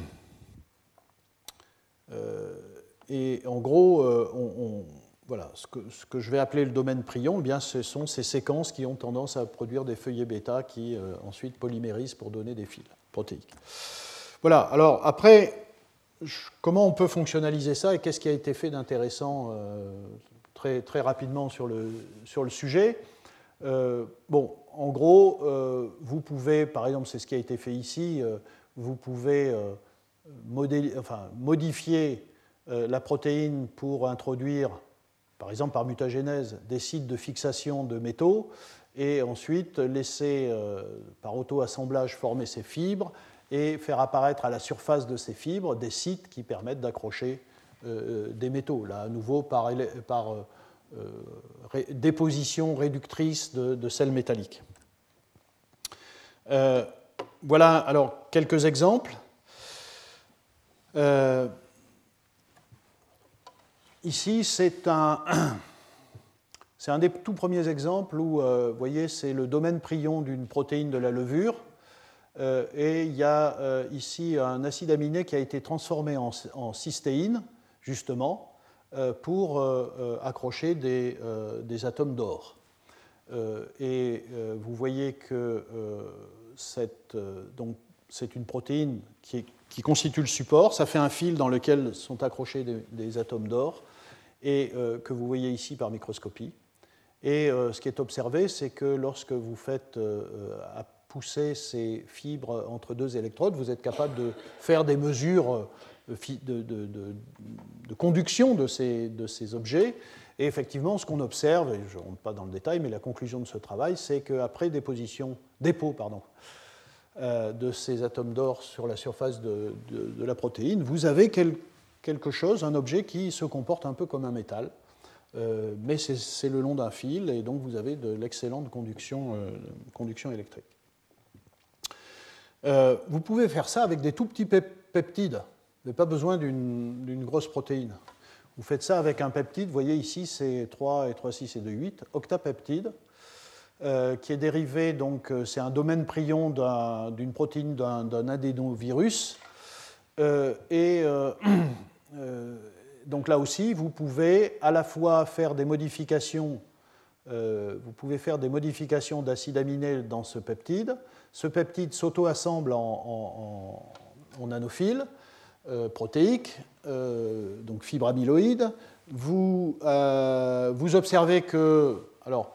euh, Et en gros, euh, on, on, voilà, ce, que, ce que je vais appeler le domaine prion, eh bien, ce sont ces séquences qui ont tendance à produire des feuillets bêta qui euh, ensuite polymérisent pour donner des fils protéiques. Voilà, alors après, je, comment on peut fonctionnaliser ça et qu'est-ce qui a été fait d'intéressant euh, très, très rapidement sur le, sur le sujet. Euh, bon, en gros, euh, vous pouvez, par exemple, c'est ce qui a été fait ici, euh, vous pouvez euh, modéli- enfin, modifier la protéine pour introduire par exemple par mutagénèse, des sites de fixation de métaux, et ensuite laisser euh, par auto-assemblage former ces fibres et faire apparaître à la surface de ces fibres des sites qui permettent d'accrocher euh, des métaux, là à nouveau par, par euh, ré, déposition réductrice de, de sels métalliques. Euh, voilà alors quelques exemples. Euh, ici, c'est un, c'est un des tout premiers exemples où, euh, vous voyez, c'est le domaine prion d'une protéine de la levure. Euh, et il y a euh, ici un acide aminé qui a été transformé en, en cystéine, justement, euh, pour euh, euh, accrocher des, euh, des atomes d'or. Euh, et euh, vous voyez que euh, cette, euh, donc, c'est une protéine qui, est, qui constitue le support. Ça fait un fil dans lequel sont accrochés des, des atomes d'or, et euh, que vous voyez ici par microscopie. Et euh, ce qui est observé, c'est que lorsque vous faites euh, à pousser ces fibres entre deux électrodes, vous êtes capable de faire des mesures de, de, de, de conduction de ces, de ces objets. Et effectivement, ce qu'on observe, et je ne rentre pas dans le détail, mais la conclusion de ce travail, c'est qu'après déposition, dépôt pardon, euh, de ces atomes d'or sur la surface de, de, de la protéine, vous avez quel, quelque chose, un objet qui se comporte un peu comme un métal. Euh, mais c'est, c'est le long d'un fil, et donc vous avez de l'excellente conduction, euh, conduction électrique. Euh, vous pouvez faire ça avec des tout petits peptides. Vous n'avez pas besoin d'une, d'une grosse protéine. Vous faites ça avec un peptide, vous voyez ici c'est trois et trois, six et deux, huit, octapeptide, euh, qui est dérivé, donc c'est un domaine prion d'un, d'une protéine d'un, d'un adénovirus. Euh, et euh, euh, donc là aussi, vous pouvez à la fois faire des modifications, euh, vous pouvez faire des modifications d'acide aminé dans ce peptide. Ce peptide s'auto-assemble en, en, en, en nanophiles euh, protéiques, euh, donc fibres amyloïdes. Vous, euh, vous observez que, alors,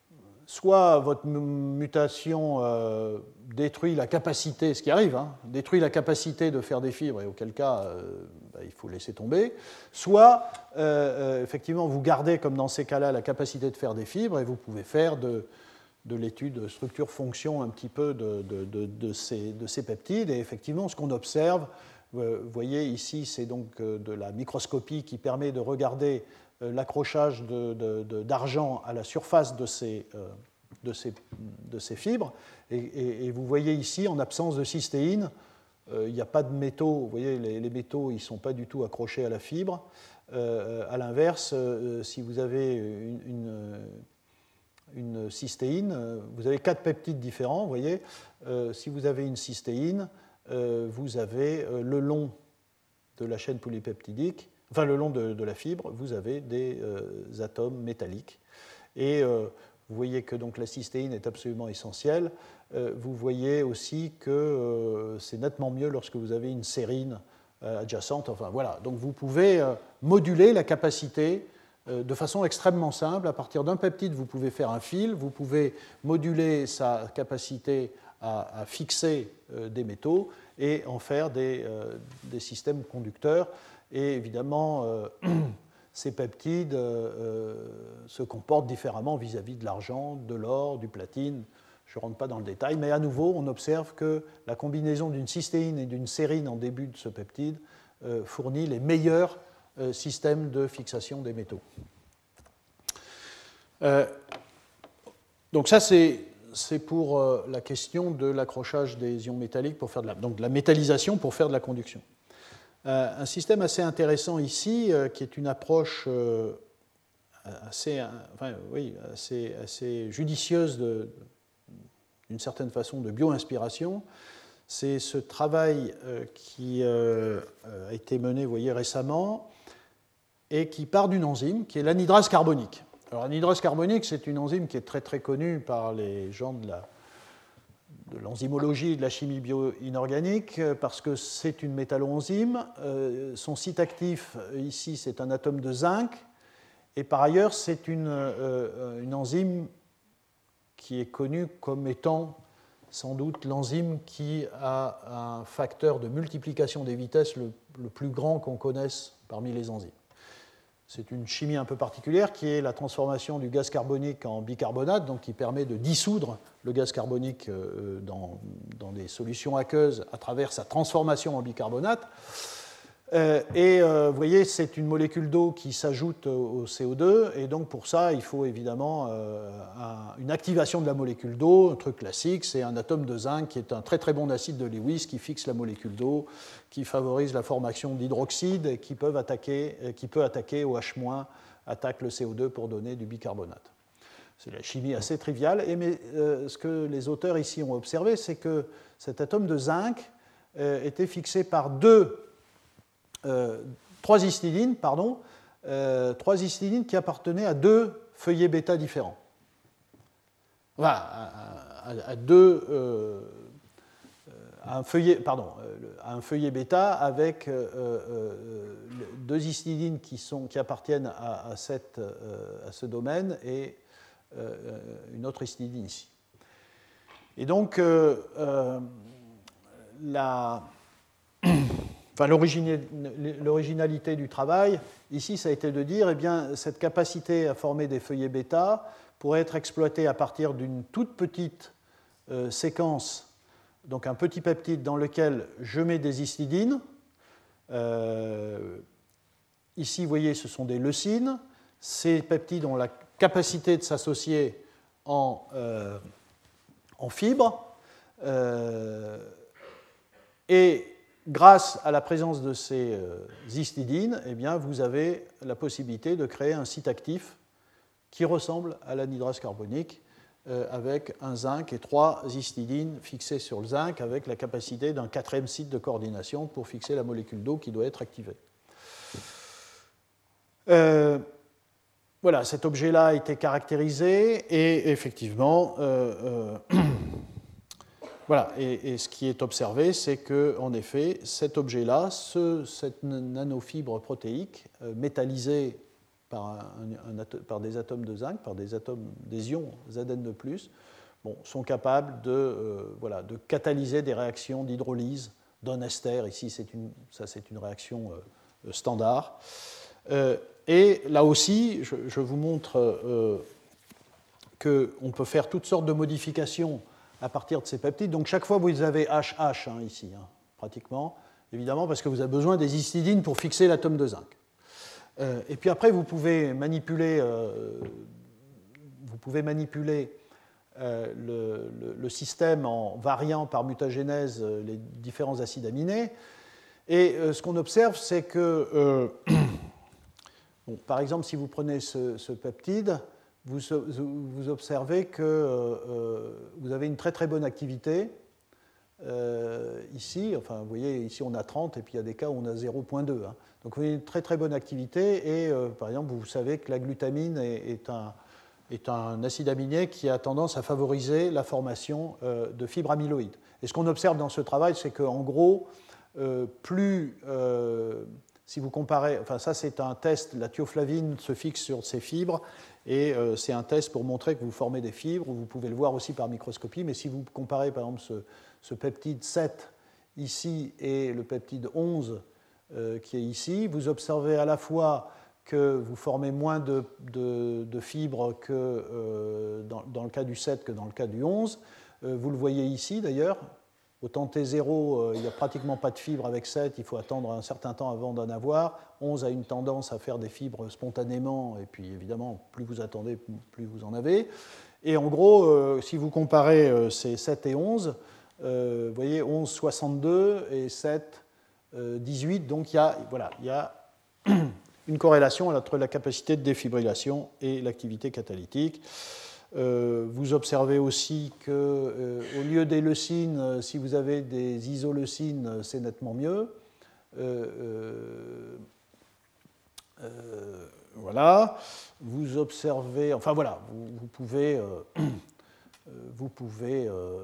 soit votre mutation euh, détruit la capacité, ce qui arrive, hein, détruit la capacité de faire des fibres, et auquel cas euh, bah, il faut laisser tomber, soit euh, euh, effectivement vous gardez, comme dans ces cas-là, la capacité de faire des fibres, et vous pouvez faire de, de l'étude structure-fonction un petit peu de, de, de, de, ces, de ces peptides, et effectivement ce qu'on observe, vous voyez ici c'est donc de la microscopie qui permet de regarder l'accrochage de, de, de, d'argent à la surface de ces, euh, de ces, de ces fibres. Et, et, et vous voyez ici, en absence de cystéine, euh, il n'y a pas de métaux. Vous voyez, les, les métaux, ils ne sont pas du tout accrochés à la fibre. Euh, à l'inverse, euh, si vous avez une, une, une cystéine, vous avez quatre peptides différents. Vous voyez, euh, si vous avez une cystéine, euh, vous avez euh, le long de la chaîne polypeptidique, enfin le long de, de la fibre, vous avez des euh, atomes métalliques. Et euh, vous voyez que donc, la cystéine est absolument essentielle. Euh, vous voyez aussi que euh, c'est nettement mieux lorsque vous avez une sérine euh, adjacente. Enfin voilà, donc vous pouvez euh, moduler la capacité euh, de façon extrêmement simple. À partir d'un peptide, vous pouvez faire un fil, vous pouvez moduler sa capacité à, à fixer euh, des métaux et en faire des, euh, des systèmes conducteurs. Et évidemment, euh, ces peptides euh, se comportent différemment vis-à-vis de l'argent, de l'or, du platine. Je ne rentre pas dans le détail, mais à nouveau, on observe que la combinaison d'une cystéine et d'une sérine en début de ce peptide euh, fournit les meilleurs euh, systèmes de fixation des métaux. Euh, donc ça, c'est, c'est pour euh, la question de l'accrochage des ions métalliques pour faire de la, donc de la métallisation pour faire de la conduction. Euh, un système assez intéressant ici, euh, qui est une approche euh, assez, enfin, oui, assez, assez judicieuse de, d'une certaine façon de bio-inspiration, c'est ce travail euh, qui euh, a été mené, vous voyez, récemment, et qui part d'une enzyme qui est l'anhydrase carbonique. Alors l'anhydrase carbonique, c'est une enzyme qui est très très connue par les gens de la de l'enzymologie et de la chimie bio-inorganique, parce que c'est une métalloenzyme. Euh, son site actif, ici, c'est un atome de zinc, et par ailleurs, c'est une, euh, une enzyme qui est connue comme étant sans doute l'enzyme qui a un facteur de multiplication des vitesses le, le plus grand qu'on connaisse parmi les enzymes. c'est une chimie un peu particulière qui est la transformation du gaz carbonique en bicarbonate, donc qui permet de dissoudre le gaz carbonique dans, dans des solutions aqueuses à travers sa transformation en bicarbonate. Euh, et euh, vous voyez, c'est une molécule d'eau qui s'ajoute au C O deux, et donc pour ça, il faut évidemment euh, un, une activation de la molécule d'eau. Un truc classique, c'est un atome de zinc qui est un très très bon acide de Lewis qui fixe la molécule d'eau, qui favorise la formation d'hydroxydes et qui, peuvent attaquer, qui peut attaquer O H-, attaque le C O deux pour donner du bicarbonate. C'est la chimie assez triviale, et mais, euh, ce que les auteurs ici ont observé, c'est que cet atome de zinc euh, était fixé par deux Euh, trois histidines, pardon, euh, trois histidines qui appartenaient à deux feuillets bêta différents. Enfin, à, à, à deux, euh, à un feuillet, pardon, à un feuillet bêta avec euh, euh, deux histidines qui, sont, qui appartiennent à, à, cette, euh, à ce domaine et euh, une autre histidine ici. Et donc, euh, euh, la Enfin, l'originalité du travail, ici, ça a été de dire, eh bien, cette capacité à former des feuillets bêta pourrait être exploitée à partir d'une toute petite euh, séquence, donc un petit peptide dans lequel je mets des histidines. Euh, ici, vous voyez, ce sont des leucines. Ces peptides ont la capacité de s'associer en, euh, en fibres. Euh, et grâce à la présence de ces histidines, eh bien, vous avez la possibilité de créer un site actif qui ressemble à l'anhydrase carbonique euh, avec un zinc et trois histidines fixées sur le zinc avec la capacité d'un quatrième site de coordination pour fixer la molécule d'eau qui doit être activée. Euh, voilà, cet objet-là a été caractérisé et effectivement, euh, euh, Voilà, et, et ce qui est observé, c'est qu'en effet, cet objet-là, ce, cette nanofibre protéique euh, métallisée par, un, un, par des atomes de zinc, par des, atomes, des ions Z N deux plus, bon, sont capables de, euh, voilà, de catalyser des réactions d'hydrolyse d'un ester. Ici, c'est une, ça c'est une réaction euh, standard. Euh, et là aussi, je, je vous montre euh, qu'on peut faire toutes sortes de modifications à partir de ces peptides. Donc chaque fois, vous avez H H hein, ici, hein, pratiquement, évidemment, parce que vous avez besoin des histidines pour fixer l'atome de zinc. Euh, et puis après, vous pouvez manipuler, euh, vous pouvez manipuler euh, le, le, le système en variant par mutagénèse les différents acides aminés. Et euh, ce qu'on observe, c'est que, euh, bon, par exemple, si vous prenez ce, ce peptide, Vous, vous observez que euh, vous avez une très très bonne activité euh, ici. Enfin, vous voyez, ici on a trente et puis il y a des cas où on a zéro virgule deux. Hein. Donc vous avez une très très bonne activité et euh, par exemple vous savez que la glutamine est, est, un, est un acide aminé qui a tendance à favoriser la formation euh, de fibres amyloïdes. Et ce qu'on observe dans ce travail, c'est qu'en gros, euh, plus... Euh, si vous comparez, enfin ça c'est un test, la thioflavine se fixe sur ces fibres et euh, c'est un test pour montrer que vous formez des fibres, vous pouvez le voir aussi par microscopie, mais si vous comparez par exemple ce, ce peptide sept ici et le peptide onze euh, qui est ici, vous observez à la fois que vous formez moins de, de, de fibres que euh, dans, dans le cas du sept que dans le cas du onze. Euh, vous le voyez ici d'ailleurs. Autant T zéro, euh, il n'y a pratiquement pas de fibres avec sept, il faut attendre un certain temps avant d'en avoir. onze a une tendance à faire des fibres spontanément, et puis évidemment, plus vous attendez, plus vous en avez. Et en gros, euh, si vous comparez euh, ces sept et onze, euh, vous voyez onze soixante-deux et sept dix-huit, donc il y a, voilà, il y a une corrélation entre la capacité de défibrillation et l'activité catalytique. Euh, vous observez aussi qu'au euh, lieu des leucines, euh, si vous avez des isoleucines, c'est nettement mieux. Euh, euh, voilà. Vous observez, enfin voilà, vous, vous pouvez, euh, vous pouvez, euh,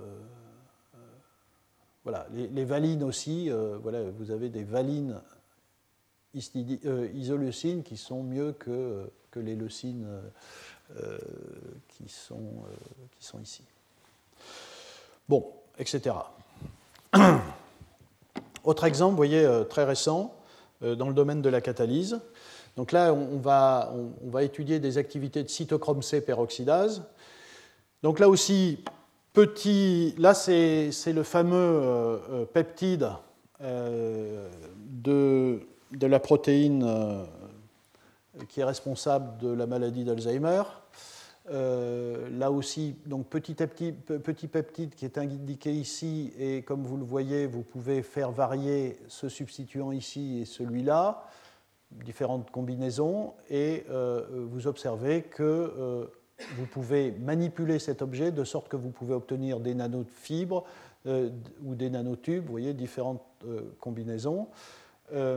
voilà, les, les valines aussi. Euh, voilà, vous avez des valines istidi, euh, isoleucines qui sont mieux que, que les leucines. Euh, Euh, qui, sont, euh, qui sont ici. Bon, et cetera. Autre exemple, vous voyez, euh, très récent, euh, dans le domaine de la catalyse. Donc là, on va, on, on va étudier des activités de cytochrome C peroxydase. Donc là aussi, petit, là c'est le fameux euh, peptide euh, de, de la protéine euh, qui est responsable de la maladie d'Alzheimer. Euh, là aussi, donc petit, petit, petit peptide qui est indiqué ici, et comme vous le voyez, vous pouvez faire varier ce substituant ici et celui-là, différentes combinaisons, et euh, vous observez que euh, vous pouvez manipuler cet objet de sorte que vous pouvez obtenir des nanofibres euh, ou des nanotubes, vous voyez, différentes euh, combinaisons. Euh,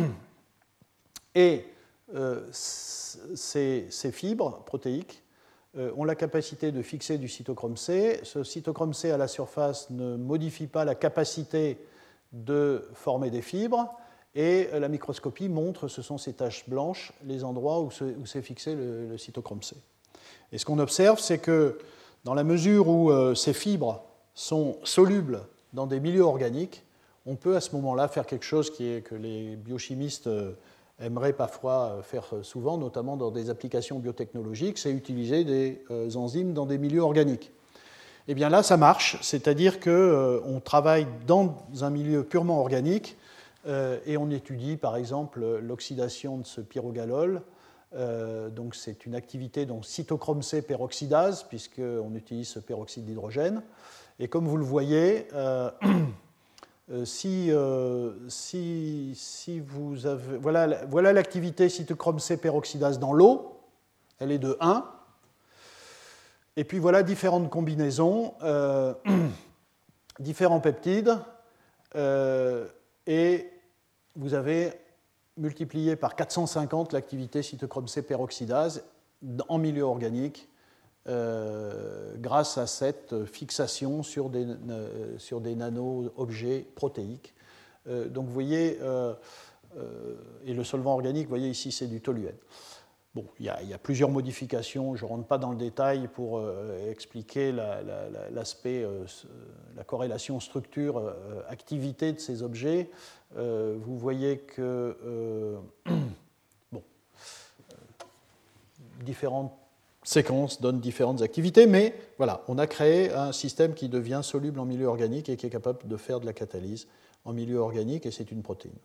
et euh, ces, ces fibres protéiques euh, ont la capacité de fixer du cytochrome C. Ce cytochrome C à la surface ne modifie pas la capacité de former des fibres, et la microscopie montre, ce sont ces taches blanches, les endroits où s'est fixé le, le cytochrome C. Et ce qu'on observe, c'est que dans la mesure où euh, ces fibres sont solubles dans des milieux organiques, on peut à ce moment-là faire quelque chose qui est, que les biochimistes euh, aimeraient parfois faire souvent, notamment dans des applications biotechnologiques, c'est utiliser des euh, enzymes dans des milieux organiques. Et bien là, ça marche, c'est-à-dire qu'on euh, travaille dans un milieu purement organique euh, et on étudie par exemple l'oxydation de ce pyrogalol. Euh, donc c'est une activité dont cytochrome C peroxydase, puisqu'on utilise ce peroxyde d'hydrogène. Et comme vous le voyez, euh, euh, si, euh, si, si vous avez... Voilà, voilà l'activité cytochrome C peroxydase dans l'eau, elle est de un. Et puis voilà différentes combinaisons, euh, différents peptides, euh, et vous avez multiplié par quatre cent cinquante l'activité cytochrome C peroxydase en milieu organique euh, grâce à cette fixation sur des, euh, sur des nano-objets protéiques. Euh, donc vous voyez, euh, euh, et le solvant organique, vous voyez ici c'est du toluène. Bon, il y, a, il y a plusieurs modifications, je ne rentre pas dans le détail pour euh, expliquer l'aspect, la, la, euh, la corrélation structure-activité euh, de ces objets. Euh, vous voyez que euh, bon, euh, différentes séquences donnent différentes activités, mais voilà, on a créé un système qui devient soluble en milieu organique et qui est capable de faire de la catalyse en milieu organique, et c'est une protéine.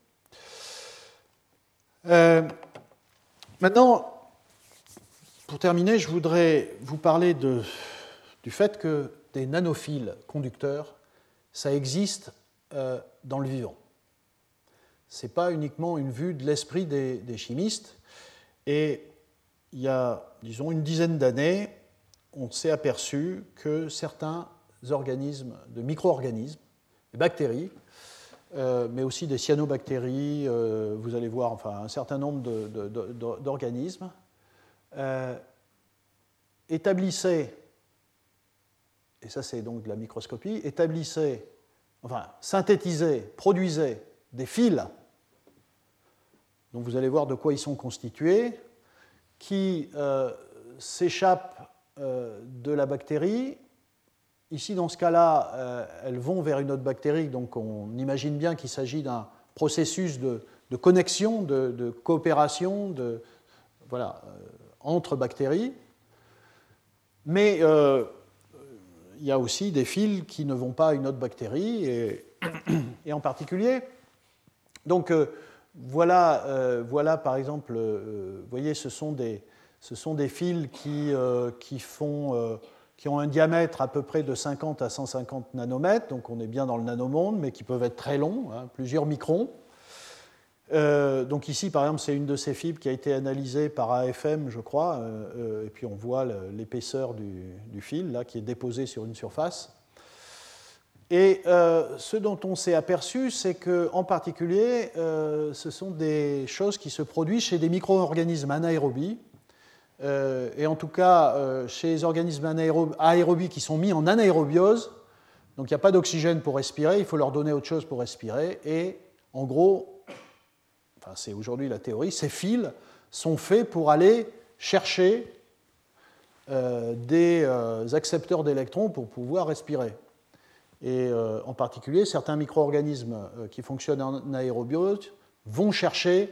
Euh, maintenant, pour terminer, je voudrais vous parler de, du fait que des nanophiles conducteurs, ça existe euh, dans le vivant. Ce n'est pas uniquement une vue de l'esprit des, des chimistes. Et il y a, disons, une dizaine d'années, on s'est aperçu que certains organismes, de micro-organismes, des bactéries, euh, mais aussi des cyanobactéries, euh, vous allez voir, enfin, un certain nombre d'organismes, Euh, établissait, et ça c'est donc de la microscopie, établissait, enfin synthétisait, produisait des fils, donc vous allez voir de quoi ils sont constitués, qui euh, s'échappent euh, de la bactérie. Ici dans ce cas-là, euh, elles vont vers une autre bactérie, donc on imagine bien qu'il s'agit d'un processus de, de connexion, de, de coopération, de, voilà, euh, entre bactéries, mais euh, il y a aussi des fils qui ne vont pas à une autre bactérie, et, et en particulier, donc euh, voilà, euh, voilà par exemple, euh, vous voyez, ce sont des, ce sont des fils qui, euh, qui, font, euh, qui ont un diamètre à peu près de cinquante à cent cinquante nanomètres, donc on est bien dans le nanomonde, mais qui peuvent être très longs, hein, plusieurs microns. Euh, donc ici, par exemple, c'est une de ces fibres qui a été analysée par A F M, je crois, euh, et puis on voit l'épaisseur du, du fil là, qui est déposé sur une surface. Et euh, ce dont on s'est aperçu, c'est qu'en particulier, euh, ce sont des choses qui se produisent chez des micro-organismes anaérobies, euh, et en tout cas euh, chez les organismes aérobies qui sont mis en anaérobiose, donc il n'y a pas d'oxygène pour respirer, il faut leur donner autre chose pour respirer, et en gros, enfin, c'est aujourd'hui la théorie, ces fils sont faits pour aller chercher euh, des euh, accepteurs d'électrons pour pouvoir respirer. Et euh, en particulier, certains micro-organismes euh, qui fonctionnent en aérobiose vont chercher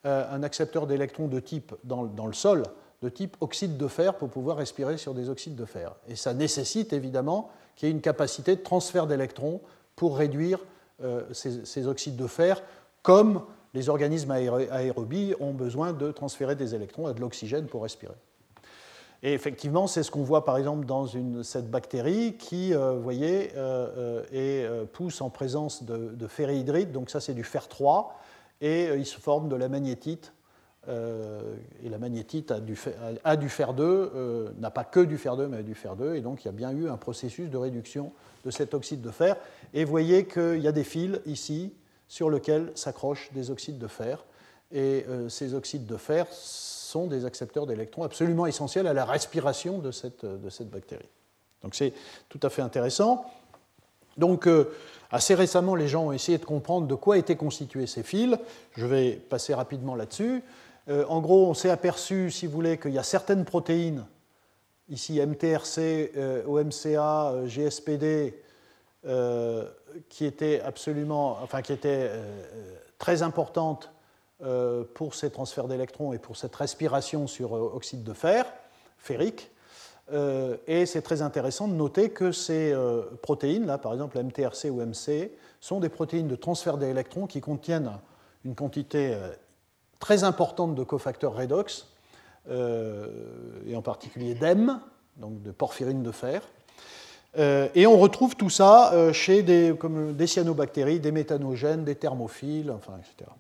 euh, un accepteur d'électrons de type, dans, dans le sol, de type oxyde de fer pour pouvoir respirer sur des oxydes de fer. Et ça nécessite évidemment qu'il y ait une capacité de transfert d'électrons pour réduire euh, ces, ces oxydes de fer, comme les organismes aérobies ont besoin de transférer des électrons à de l'oxygène pour respirer. Et effectivement, c'est ce qu'on voit par exemple dans une, cette bactérie qui, euh, vous voyez, euh, et, euh, pousse en présence de, de ferrihydrite, donc ça c'est du fer trois, et euh, il se forme de la magnétite. Euh, et la magnétite a du, a du fer deux, euh, n'a pas que du fer deux, mais a du fer deux, et donc il y a bien eu un processus de réduction de cet oxyde de fer. Et vous voyez qu'il y a des fils ici sur lesquels s'accrochent des oxydes de fer, et euh, ces oxydes de fer sont des accepteurs d'électrons absolument essentiels à la respiration de cette, de cette bactérie. Donc c'est tout à fait intéressant. Donc euh, assez récemment, les gens ont essayé de comprendre de quoi étaient constitués ces fils. Je vais passer rapidement là-dessus. Euh, en gros, on s'est aperçu, si vous voulez, qu'il y a certaines protéines, ici M T R C, euh, O M C A, euh, G S P D, euh, qui étaient absolument, enfin qui étaient euh, très importantes euh, pour ces transferts d'électrons et pour cette respiration sur euh, oxyde de fer, ferrique. Euh, et c'est très intéressant de noter que ces euh, protéines, là, par exemple M T R C ou M C, sont des protéines de transfert d'électrons qui contiennent une quantité euh, très importante de cofacteurs redox, euh, et en particulier d'H E M, donc de porphyrine de fer. Euh, et on retrouve tout ça euh, chez des, comme des cyanobactéries, des méthanogènes, des thermophiles, enfin, et cetera.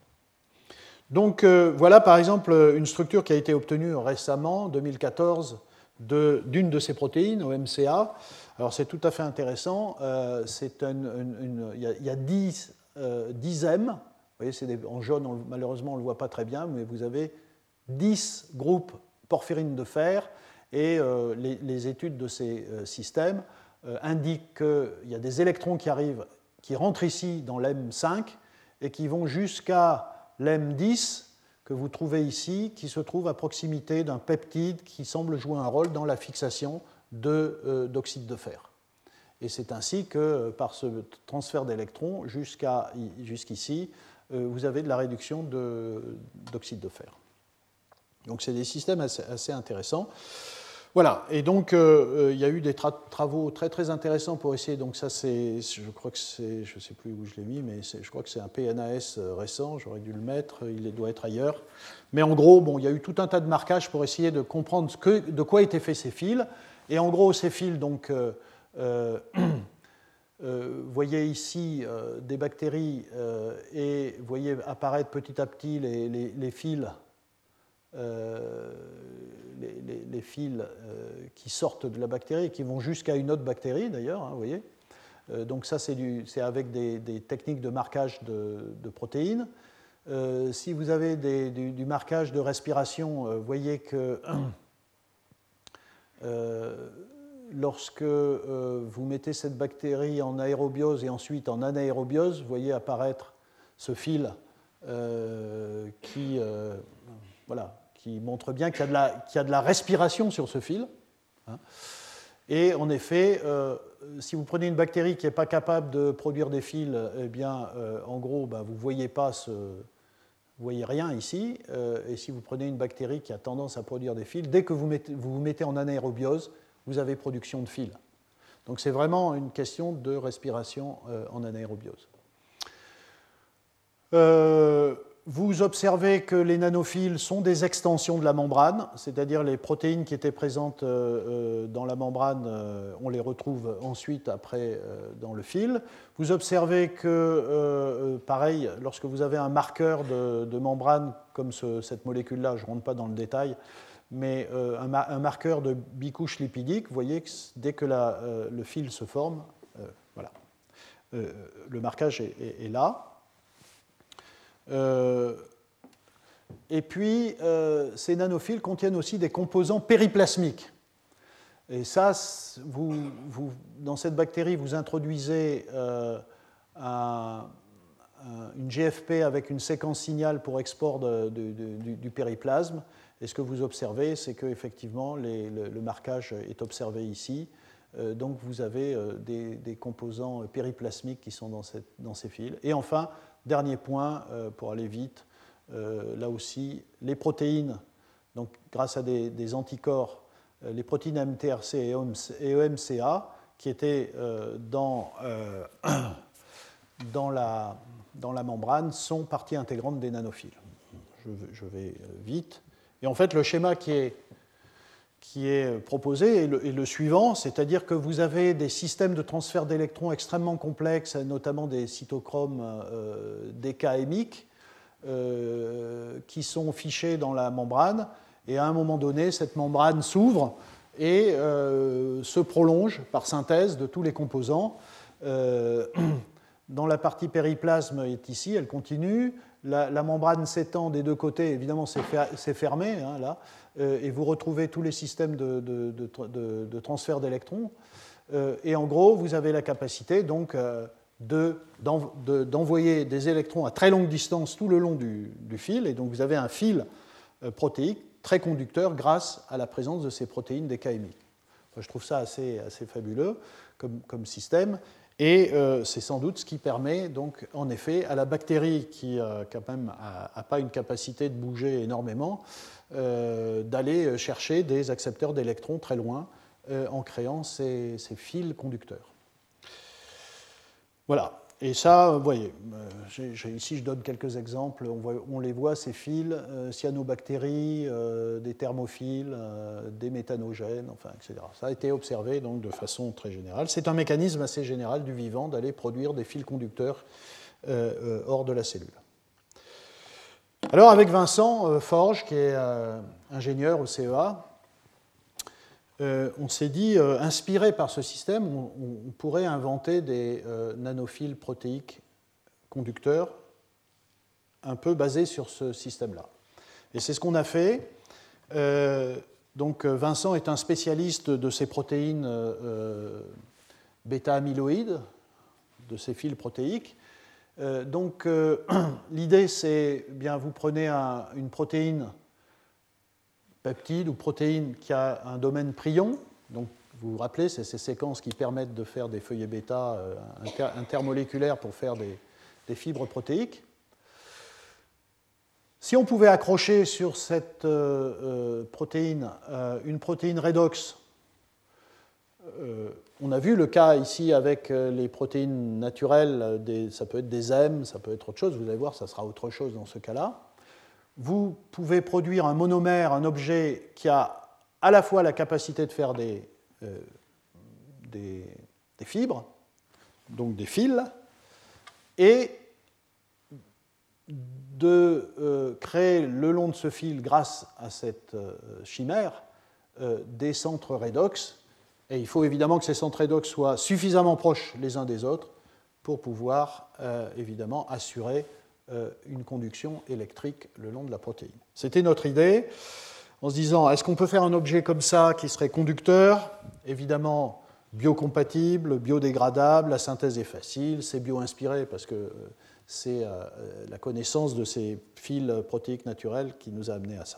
Donc euh, voilà par exemple une structure qui a été obtenue récemment, en deux mille quatorze, de, d'une de ces protéines, O M C A. Alors c'est tout à fait intéressant. Euh, c'est une, une, une, il y a, il y a dix, euh, dix M. Vous voyez, c'est des, en jaune, on, malheureusement, on ne le voit pas très bien, mais vous avez dix groupes porphyrine de fer, et euh, les, les études de ces euh, systèmes euh, indiquent qu'il y a des électrons qui arrivent, qui rentrent ici dans l'M cinq et qui vont jusqu'à l'M dix, que vous trouvez ici, qui se trouve à proximité d'un peptide qui semble jouer un rôle dans la fixation de, euh, d'oxyde de fer. Et c'est ainsi que, par ce transfert d'électrons jusqu'à, jusqu'ici, vous avez de la réduction de, d'oxyde de fer. Donc c'est des systèmes assez, assez intéressants. Voilà, et donc euh, il y a eu des tra- travaux très très intéressants pour essayer, donc ça c'est, je crois que c'est, je ne sais plus où je l'ai mis, mais c'est, je crois que c'est un P N A S récent, j'aurais dû le mettre, il doit être ailleurs. Mais en gros, bon, il y a eu tout un tas de marquages pour essayer de comprendre ce que, de quoi étaient faits ces fils. Et en gros, ces fils, donc... Euh, euh, Euh, vous voyez ici euh, des bactéries euh, et vous voyez apparaître petit à petit les, les, les fils, euh, les, les, les fils euh, qui sortent de la bactérie et qui vont jusqu'à une autre bactérie d'ailleurs, hein, vous voyez. Euh, donc ça c'est, du, c'est avec des, des techniques de marquage de, de protéines. Euh, si vous avez des, du, du marquage de respiration, euh, vous voyez que euh, lorsque euh, vous mettez cette bactérie en aérobiose et ensuite en anaérobiose, vous voyez apparaître ce fil euh, qui, euh, voilà, qui montre bien qu'il y a de la, qu'il y a de la respiration sur ce fil. Hein. Et en effet, euh, si vous prenez une bactérie qui n'est pas capable de produire des fils, eh bien, euh, en gros, ben, vous ne voyez pas ce... Vous ne voyez rien ici. Euh, et si vous prenez une bactérie qui a tendance à produire des fils, dès que vous mettez, vous, vous mettez en anaérobiose, vous avez production de fils. Donc c'est vraiment une question de respiration euh, en anaérobiose. Euh, vous observez que les nanophiles sont des extensions de la membrane, c'est-à-dire les protéines qui étaient présentes euh, dans la membrane, euh, on les retrouve ensuite après euh, dans le fil. Vous observez que, euh, pareil, lorsque vous avez un marqueur de, de membrane comme ce, cette molécule-là, je ne rentre pas dans le détail, mais euh, un, un marqueur de bicouche lipidique, vous voyez que dès que la, euh, le fil se forme, euh, voilà, euh, le marquage est, est, est là. Euh, et puis, euh, ces nanophiles contiennent aussi des composants périplasmiques. Et ça, vous, vous, dans cette bactérie, vous introduisez euh, un, un, une G F P avec une séquence signal pour export de, de, de, du, du périplasme. Et ce que vous observez, c'est qu'effectivement, le, le marquage est observé ici. Euh, donc, vous avez euh, des, des composants périplasmiques qui sont dans, cette, dans ces fils. Et enfin, dernier point, euh, pour aller vite, euh, là aussi, les protéines, donc grâce à des, des anticorps, euh, les protéines M T R C et E M C A, qui étaient euh, dans, euh, dans, la, dans la membrane, sont partie intégrante des nanophiles. Je, je vais vite. Et en fait, le schéma qui est, qui est proposé est le, est le suivant, c'est-à-dire que vous avez des systèmes de transfert d'électrons extrêmement complexes, notamment des cytochromes euh, décaémiques, euh, qui sont fichés dans la membrane, et à un moment donné, cette membrane s'ouvre et euh, se prolonge par synthèse de tous les composants. Euh, dans la partie périplasme est ici, elle continue. La, la membrane s'étend des deux côtés, évidemment c'est, fer, c'est fermé, hein, là, euh, et vous retrouvez tous les systèmes de, de, de, de, de transfert d'électrons. Euh, et en gros, vous avez la capacité donc, euh, de, d'en, de, d'envoyer des électrons à très longue distance tout le long du, du fil, et donc vous avez un fil euh, protéique très conducteur grâce à la présence de ces protéines décaémiques. Enfin, je trouve ça assez, assez fabuleux comme, comme système. Et euh, c'est sans doute ce qui permet, donc, en effet, à la bactérie qui, euh, quand même, n'a pas une capacité de bouger énormément, euh, d'aller chercher des accepteurs d'électrons très loin euh, en créant ces, ces fils conducteurs. Voilà. Et ça, vous voyez, j'ai, j'ai, ici je donne quelques exemples, on, voit, on les voit, ces fils, euh, cyanobactéries, euh, des thermophiles, euh, des méthanogènes, enfin, et cetera. Ça a été observé donc, de façon très générale. C'est un mécanisme assez général du vivant d'aller produire des fils conducteurs euh, euh, hors de la cellule. Alors avec Vincent euh, Forge, qui est euh, ingénieur au C E A, Euh, on s'est dit, euh, inspiré par ce système, on, on pourrait inventer des euh, nanophiles protéiques conducteurs un peu basés sur ce système-là. Et c'est ce qu'on a fait. Euh, donc Vincent est un spécialiste de ces protéines euh, bêta-amyloïdes, de ces fils protéiques. Euh, donc euh, l'idée, c'est, bien, vous prenez un, une protéine peptide ou protéine qui a un domaine prion. Donc, vous vous rappelez, c'est ces séquences qui permettent de faire des feuillets bêta euh, inter- intermoléculaires pour faire des, des fibres protéiques. Si on pouvait accrocher sur cette euh, euh, protéine euh, une protéine redox, euh, on a vu le cas ici avec les protéines naturelles, des, ça peut être des M, ça peut être autre chose, vous allez voir, ça sera autre chose dans ce cas-là. Vous pouvez produire un monomère, un objet qui a à la fois la capacité de faire des, euh, des, des fibres, donc des fils, et de euh, créer le long de ce fil, grâce à cette euh, chimère, euh, des centres redox. Et il faut évidemment que ces centres redox soient suffisamment proches les uns des autres pour pouvoir euh, évidemment assurer une conduction électrique le long de la protéine. C'était notre idée, en se disant, est-ce qu'on peut faire un objet comme ça qui serait conducteur, évidemment biocompatible, biodégradable, la synthèse est facile, c'est bio-inspiré parce que c'est la connaissance de ces fils protéiques naturels qui nous a amenés à ça.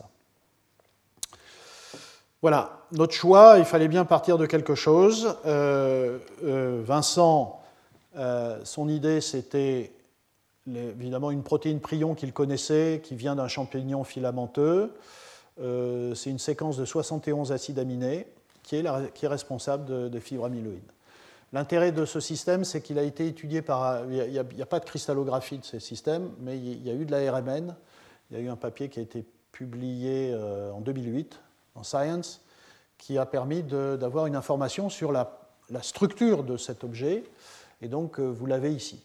Voilà, notre choix, il fallait bien partir de quelque chose. Euh, euh, Vincent, euh, son idée, c'était évidemment une protéine prion qu'il connaissait, qui vient d'un champignon filamenteux. Euh, c'est une séquence de soixante et onze acides aminés qui est, la, qui est responsable de, de fibres amyloïdes. L'intérêt de ce système, c'est qu'il a été étudié par... Il n'y a, a, a pas de cristallographie de ces systèmes, mais il y a eu de l'A R M N. Il y a eu un papier qui a été publié euh, en deux mille huit en Science, qui a permis de, d'avoir une information sur la, la structure de cet objet. Et donc, euh, vous l'avez ici.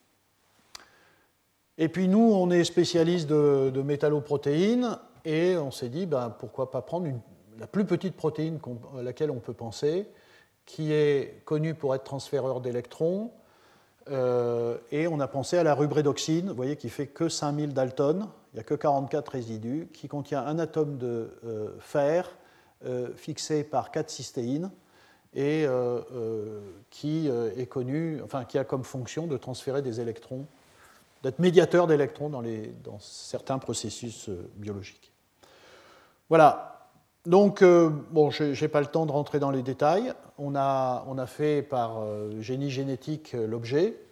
Et puis nous, on est spécialiste de, de métalloprotéines, et on s'est dit, ben, pourquoi pas prendre une, la plus petite protéine à laquelle on peut penser, qui est connue pour être transféreur d'électrons, euh, et on a pensé à la rubredoxine, vous voyez, qui fait que cinq mille Dalton, il n'y a que quarante-quatre résidus, qui contient un atome de euh, fer euh, fixé par quatre cystéines, et euh, euh, qui euh, est connu, enfin, qui a comme fonction de transférer des électrons, d'être médiateur d'électrons dans, les, dans certains processus euh, biologiques. Voilà. Donc, euh, bon, je n'ai pas le temps de rentrer dans les détails. On a, on a fait par euh, génie génétique euh, l'objet.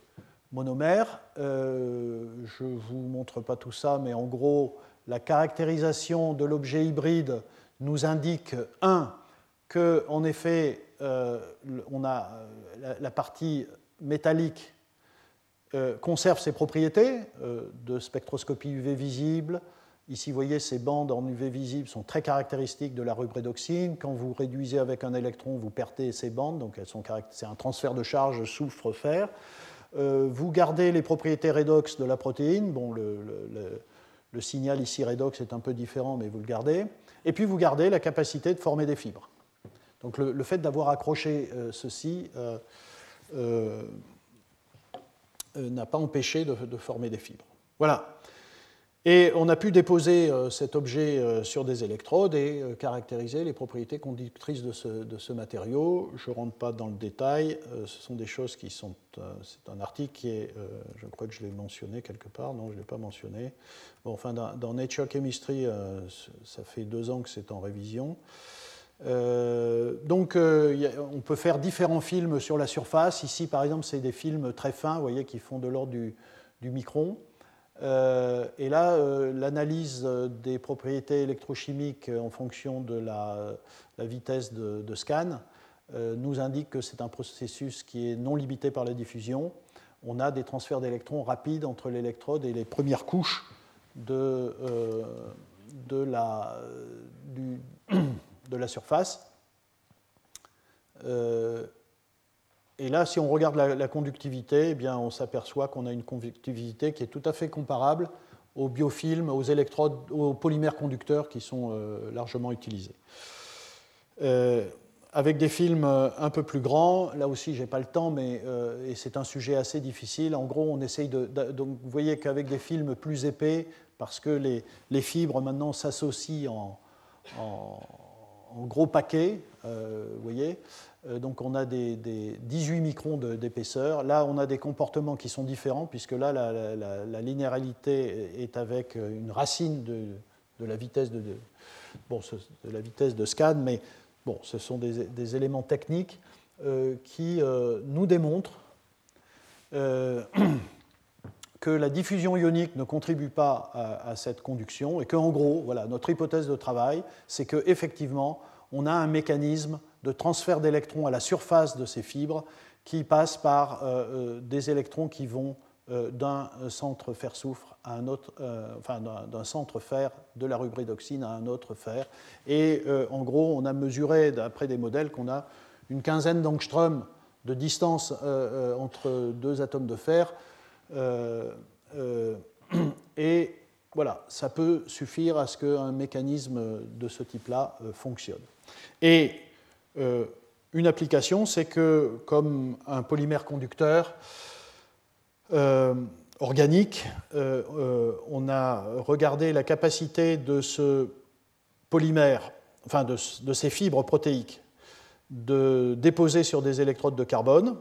monomère. Euh, je ne vous montre pas tout ça, mais en gros, la caractérisation de l'objet hybride nous indique, un, qu'en effet, euh, on a la, la partie métallique euh, conserve ses propriétés euh, de spectroscopie U V visible. Ici, vous voyez, ces bandes en U V visible sont très caractéristiques de la rubrédoxine. Quand vous réduisez avec un électron, vous perdez ces bandes, donc elles sont c'est un transfert de charge soufre-fer. Euh, vous gardez les propriétés redox de la protéine. Bon, le, le, le, le signal ici redox est un peu différent, mais vous le gardez. Et puis, vous gardez la capacité de former des fibres. Donc, le, le fait d'avoir accroché euh, ceci euh, euh, euh, n'a pas empêché de, de former des fibres. Voilà. Et on a pu déposer euh, cet objet euh, sur des électrodes et euh, caractériser les propriétés conductrices de ce, de ce matériau. Je ne rentre pas dans le détail. Euh, ce sont des choses qui sont... Euh, c'est un article qui est... Euh, je crois que je l'ai mentionné quelque part. Non, je ne l'ai pas mentionné. Bon, enfin, dans, dans Nature Chemistry, euh, ça fait deux ans que c'est en révision. Euh, donc, euh, y a, on peut faire différents films sur la surface. Ici, par exemple, c'est des films très fins, vous voyez, qui font de l'ordre du, du micron. Euh, et là, euh, l'analyse des propriétés électrochimiques en fonction de la, la vitesse de, de scan euh, nous indique que c'est un processus qui est non limité par la diffusion. On a des transferts d'électrons rapides entre l'électrode et les premières couches de, euh, de, la, du, de la surface. Euh, Et là, si on regarde la, la conductivité, eh bien, on s'aperçoit qu'on a une conductivité qui est tout à fait comparable aux biofilms, aux électrodes, aux polymères conducteurs qui sont euh, largement utilisés. Euh, avec des films un peu plus grands, là aussi, je n'ai pas le temps, mais euh, et c'est un sujet assez difficile. En gros, on essaye de... de donc, vous voyez qu'avec des films plus épais, parce que les, les fibres maintenant s'associent en, en, en gros paquets, euh, vous voyez. Donc on a des, des dix-huit microns de, d'épaisseur. Là, on a des comportements qui sont différents, puisque là, la, la, la linéarité est avec une racine de, de la vitesse de, de, bon, de la vitesse de scan, mais bon, ce sont des, des éléments techniques euh, qui euh, nous démontrent euh, que la diffusion ionique ne contribue pas à, à cette conduction, et qu'en gros, voilà, notre hypothèse de travail, c'est qu'effectivement, on a un mécanisme de transfert d'électrons à la surface de ces fibres qui passe par euh, des électrons qui vont euh, d'un centre fer-soufre à un autre, euh, enfin d'un, d'un centre fer de la rubrédoxine à un autre fer. Et euh, en gros, on a mesuré, d'après des modèles, qu'on a une quinzaine d'angstroms de distance euh, euh, entre deux atomes de fer. Euh, euh, et voilà, ça peut suffire à ce qu'un mécanisme de ce type-là euh, fonctionne. Et euh, une application, c'est que, comme un polymère conducteur euh, organique, euh, euh, on a regardé la capacité de ce polymère, enfin de, de ces fibres protéiques, de déposer sur des électrodes de carbone,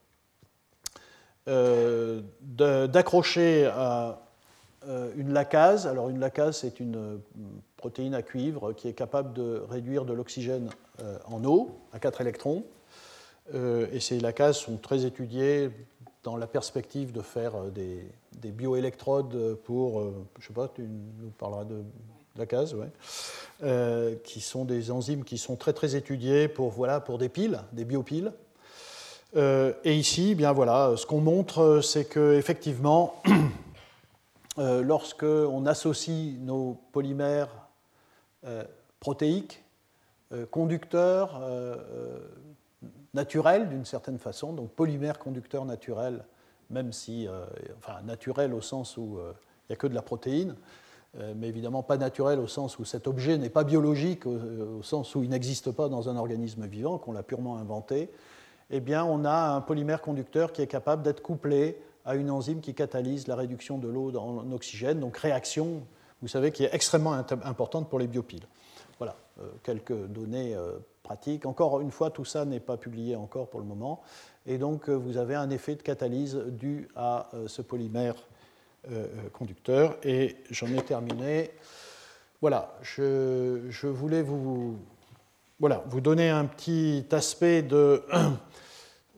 euh, de, d'accrocher à une lacase. Alors une lacase, c'est une protéine à cuivre qui est capable de réduire de l'oxygène en eau à quatre électrons. Et ces lacases sont très étudiées dans la perspective de faire des, des bioélectrodes pour, je ne sais pas, tu nous parleras de lacase, ouais, euh, qui sont des enzymes qui sont très très étudiées pour, voilà, pour des piles, des biopiles. Euh, et ici, bien voilà, ce qu'on montre, c'est qu'effectivement, Euh, lorsque on associe nos polymères euh, protéiques, euh, conducteurs euh, euh, naturels d'une certaine façon, donc polymères conducteurs naturels, même si, euh, enfin naturels au sens où il n'y a que de la protéine, euh, mais évidemment pas naturel au sens où cet objet n'est pas biologique, au, au sens où il n'existe pas dans un organisme vivant, qu'on l'a purement inventé, eh bien on a un polymère conducteur qui est capable d'être couplé à une enzyme qui catalyse la réduction de l'eau en oxygène, donc réaction, vous savez, qui est extrêmement importante pour les biopiles. Voilà, euh, quelques données euh, pratiques. Encore une fois, tout ça n'est pas publié encore pour le moment, et donc euh, vous avez un effet de catalyse dû à euh, ce polymère euh, conducteur, et j'en ai terminé. Voilà, je, je voulais vous, voilà, vous donner un petit aspect de...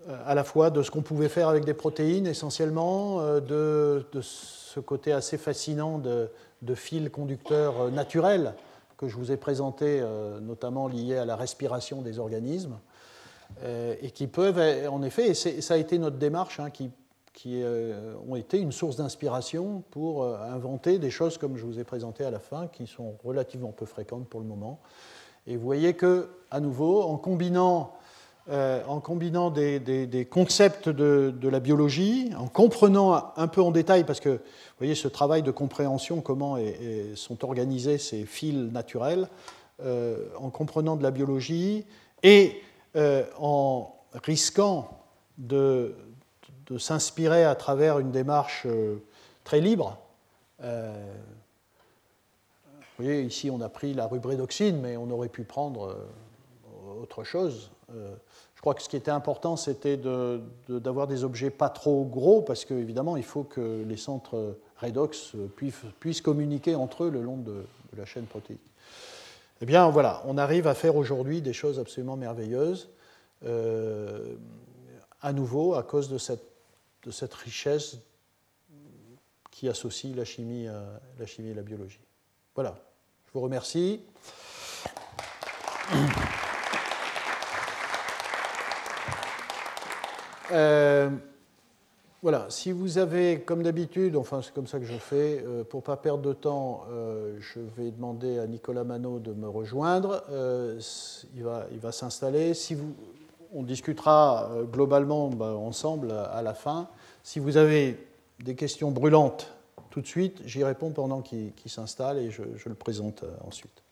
à la fois de ce qu'on pouvait faire avec des protéines essentiellement, de, de ce côté assez fascinant de, de fils conducteurs naturels que je vous ai présentés, notamment liés à la respiration des organismes, et qui peuvent, en effet, et ça a été notre démarche, hein, qui, qui ont été une source d'inspiration pour inventer des choses comme je vous ai présenté à la fin, qui sont relativement peu fréquentes pour le moment. Et vous voyez que, à nouveau, en combinant, euh, en combinant des, des, des concepts de, de la biologie, en comprenant un peu en détail, parce que vous voyez ce travail de compréhension, comment est, est, sont organisés ces fils naturels, euh, en comprenant de la biologie et euh, en risquant de, de s'inspirer à travers une démarche très libre. Euh, Vous voyez, ici, on a pris la rubrédoxine, mais on aurait pu prendre autre chose. Je crois que ce qui était important, c'était de, de, d'avoir des objets pas trop gros, parce qu'évidemment, il faut que les centres redox puissent, puissent communiquer entre eux le long de, de la chaîne protéique. Eh bien, voilà, on arrive à faire aujourd'hui des choses absolument merveilleuses, euh, à nouveau, à cause de cette, de cette richesse qui associe la chimie, à, la chimie et la biologie. Voilà. Je vous remercie. Euh, voilà, si vous avez, comme d'habitude, enfin c'est comme ça que je fais, euh, pour ne pas perdre de temps, euh, je vais demander à Nicolas Manot de me rejoindre. Euh, il va, il va s'installer. Si vous, on discutera euh, globalement ben, ensemble à, à la fin. Si vous avez des questions brûlantes, tout de suite, j'y réponds pendant qu'il, qu'il s'installe et je, je le présente ensuite.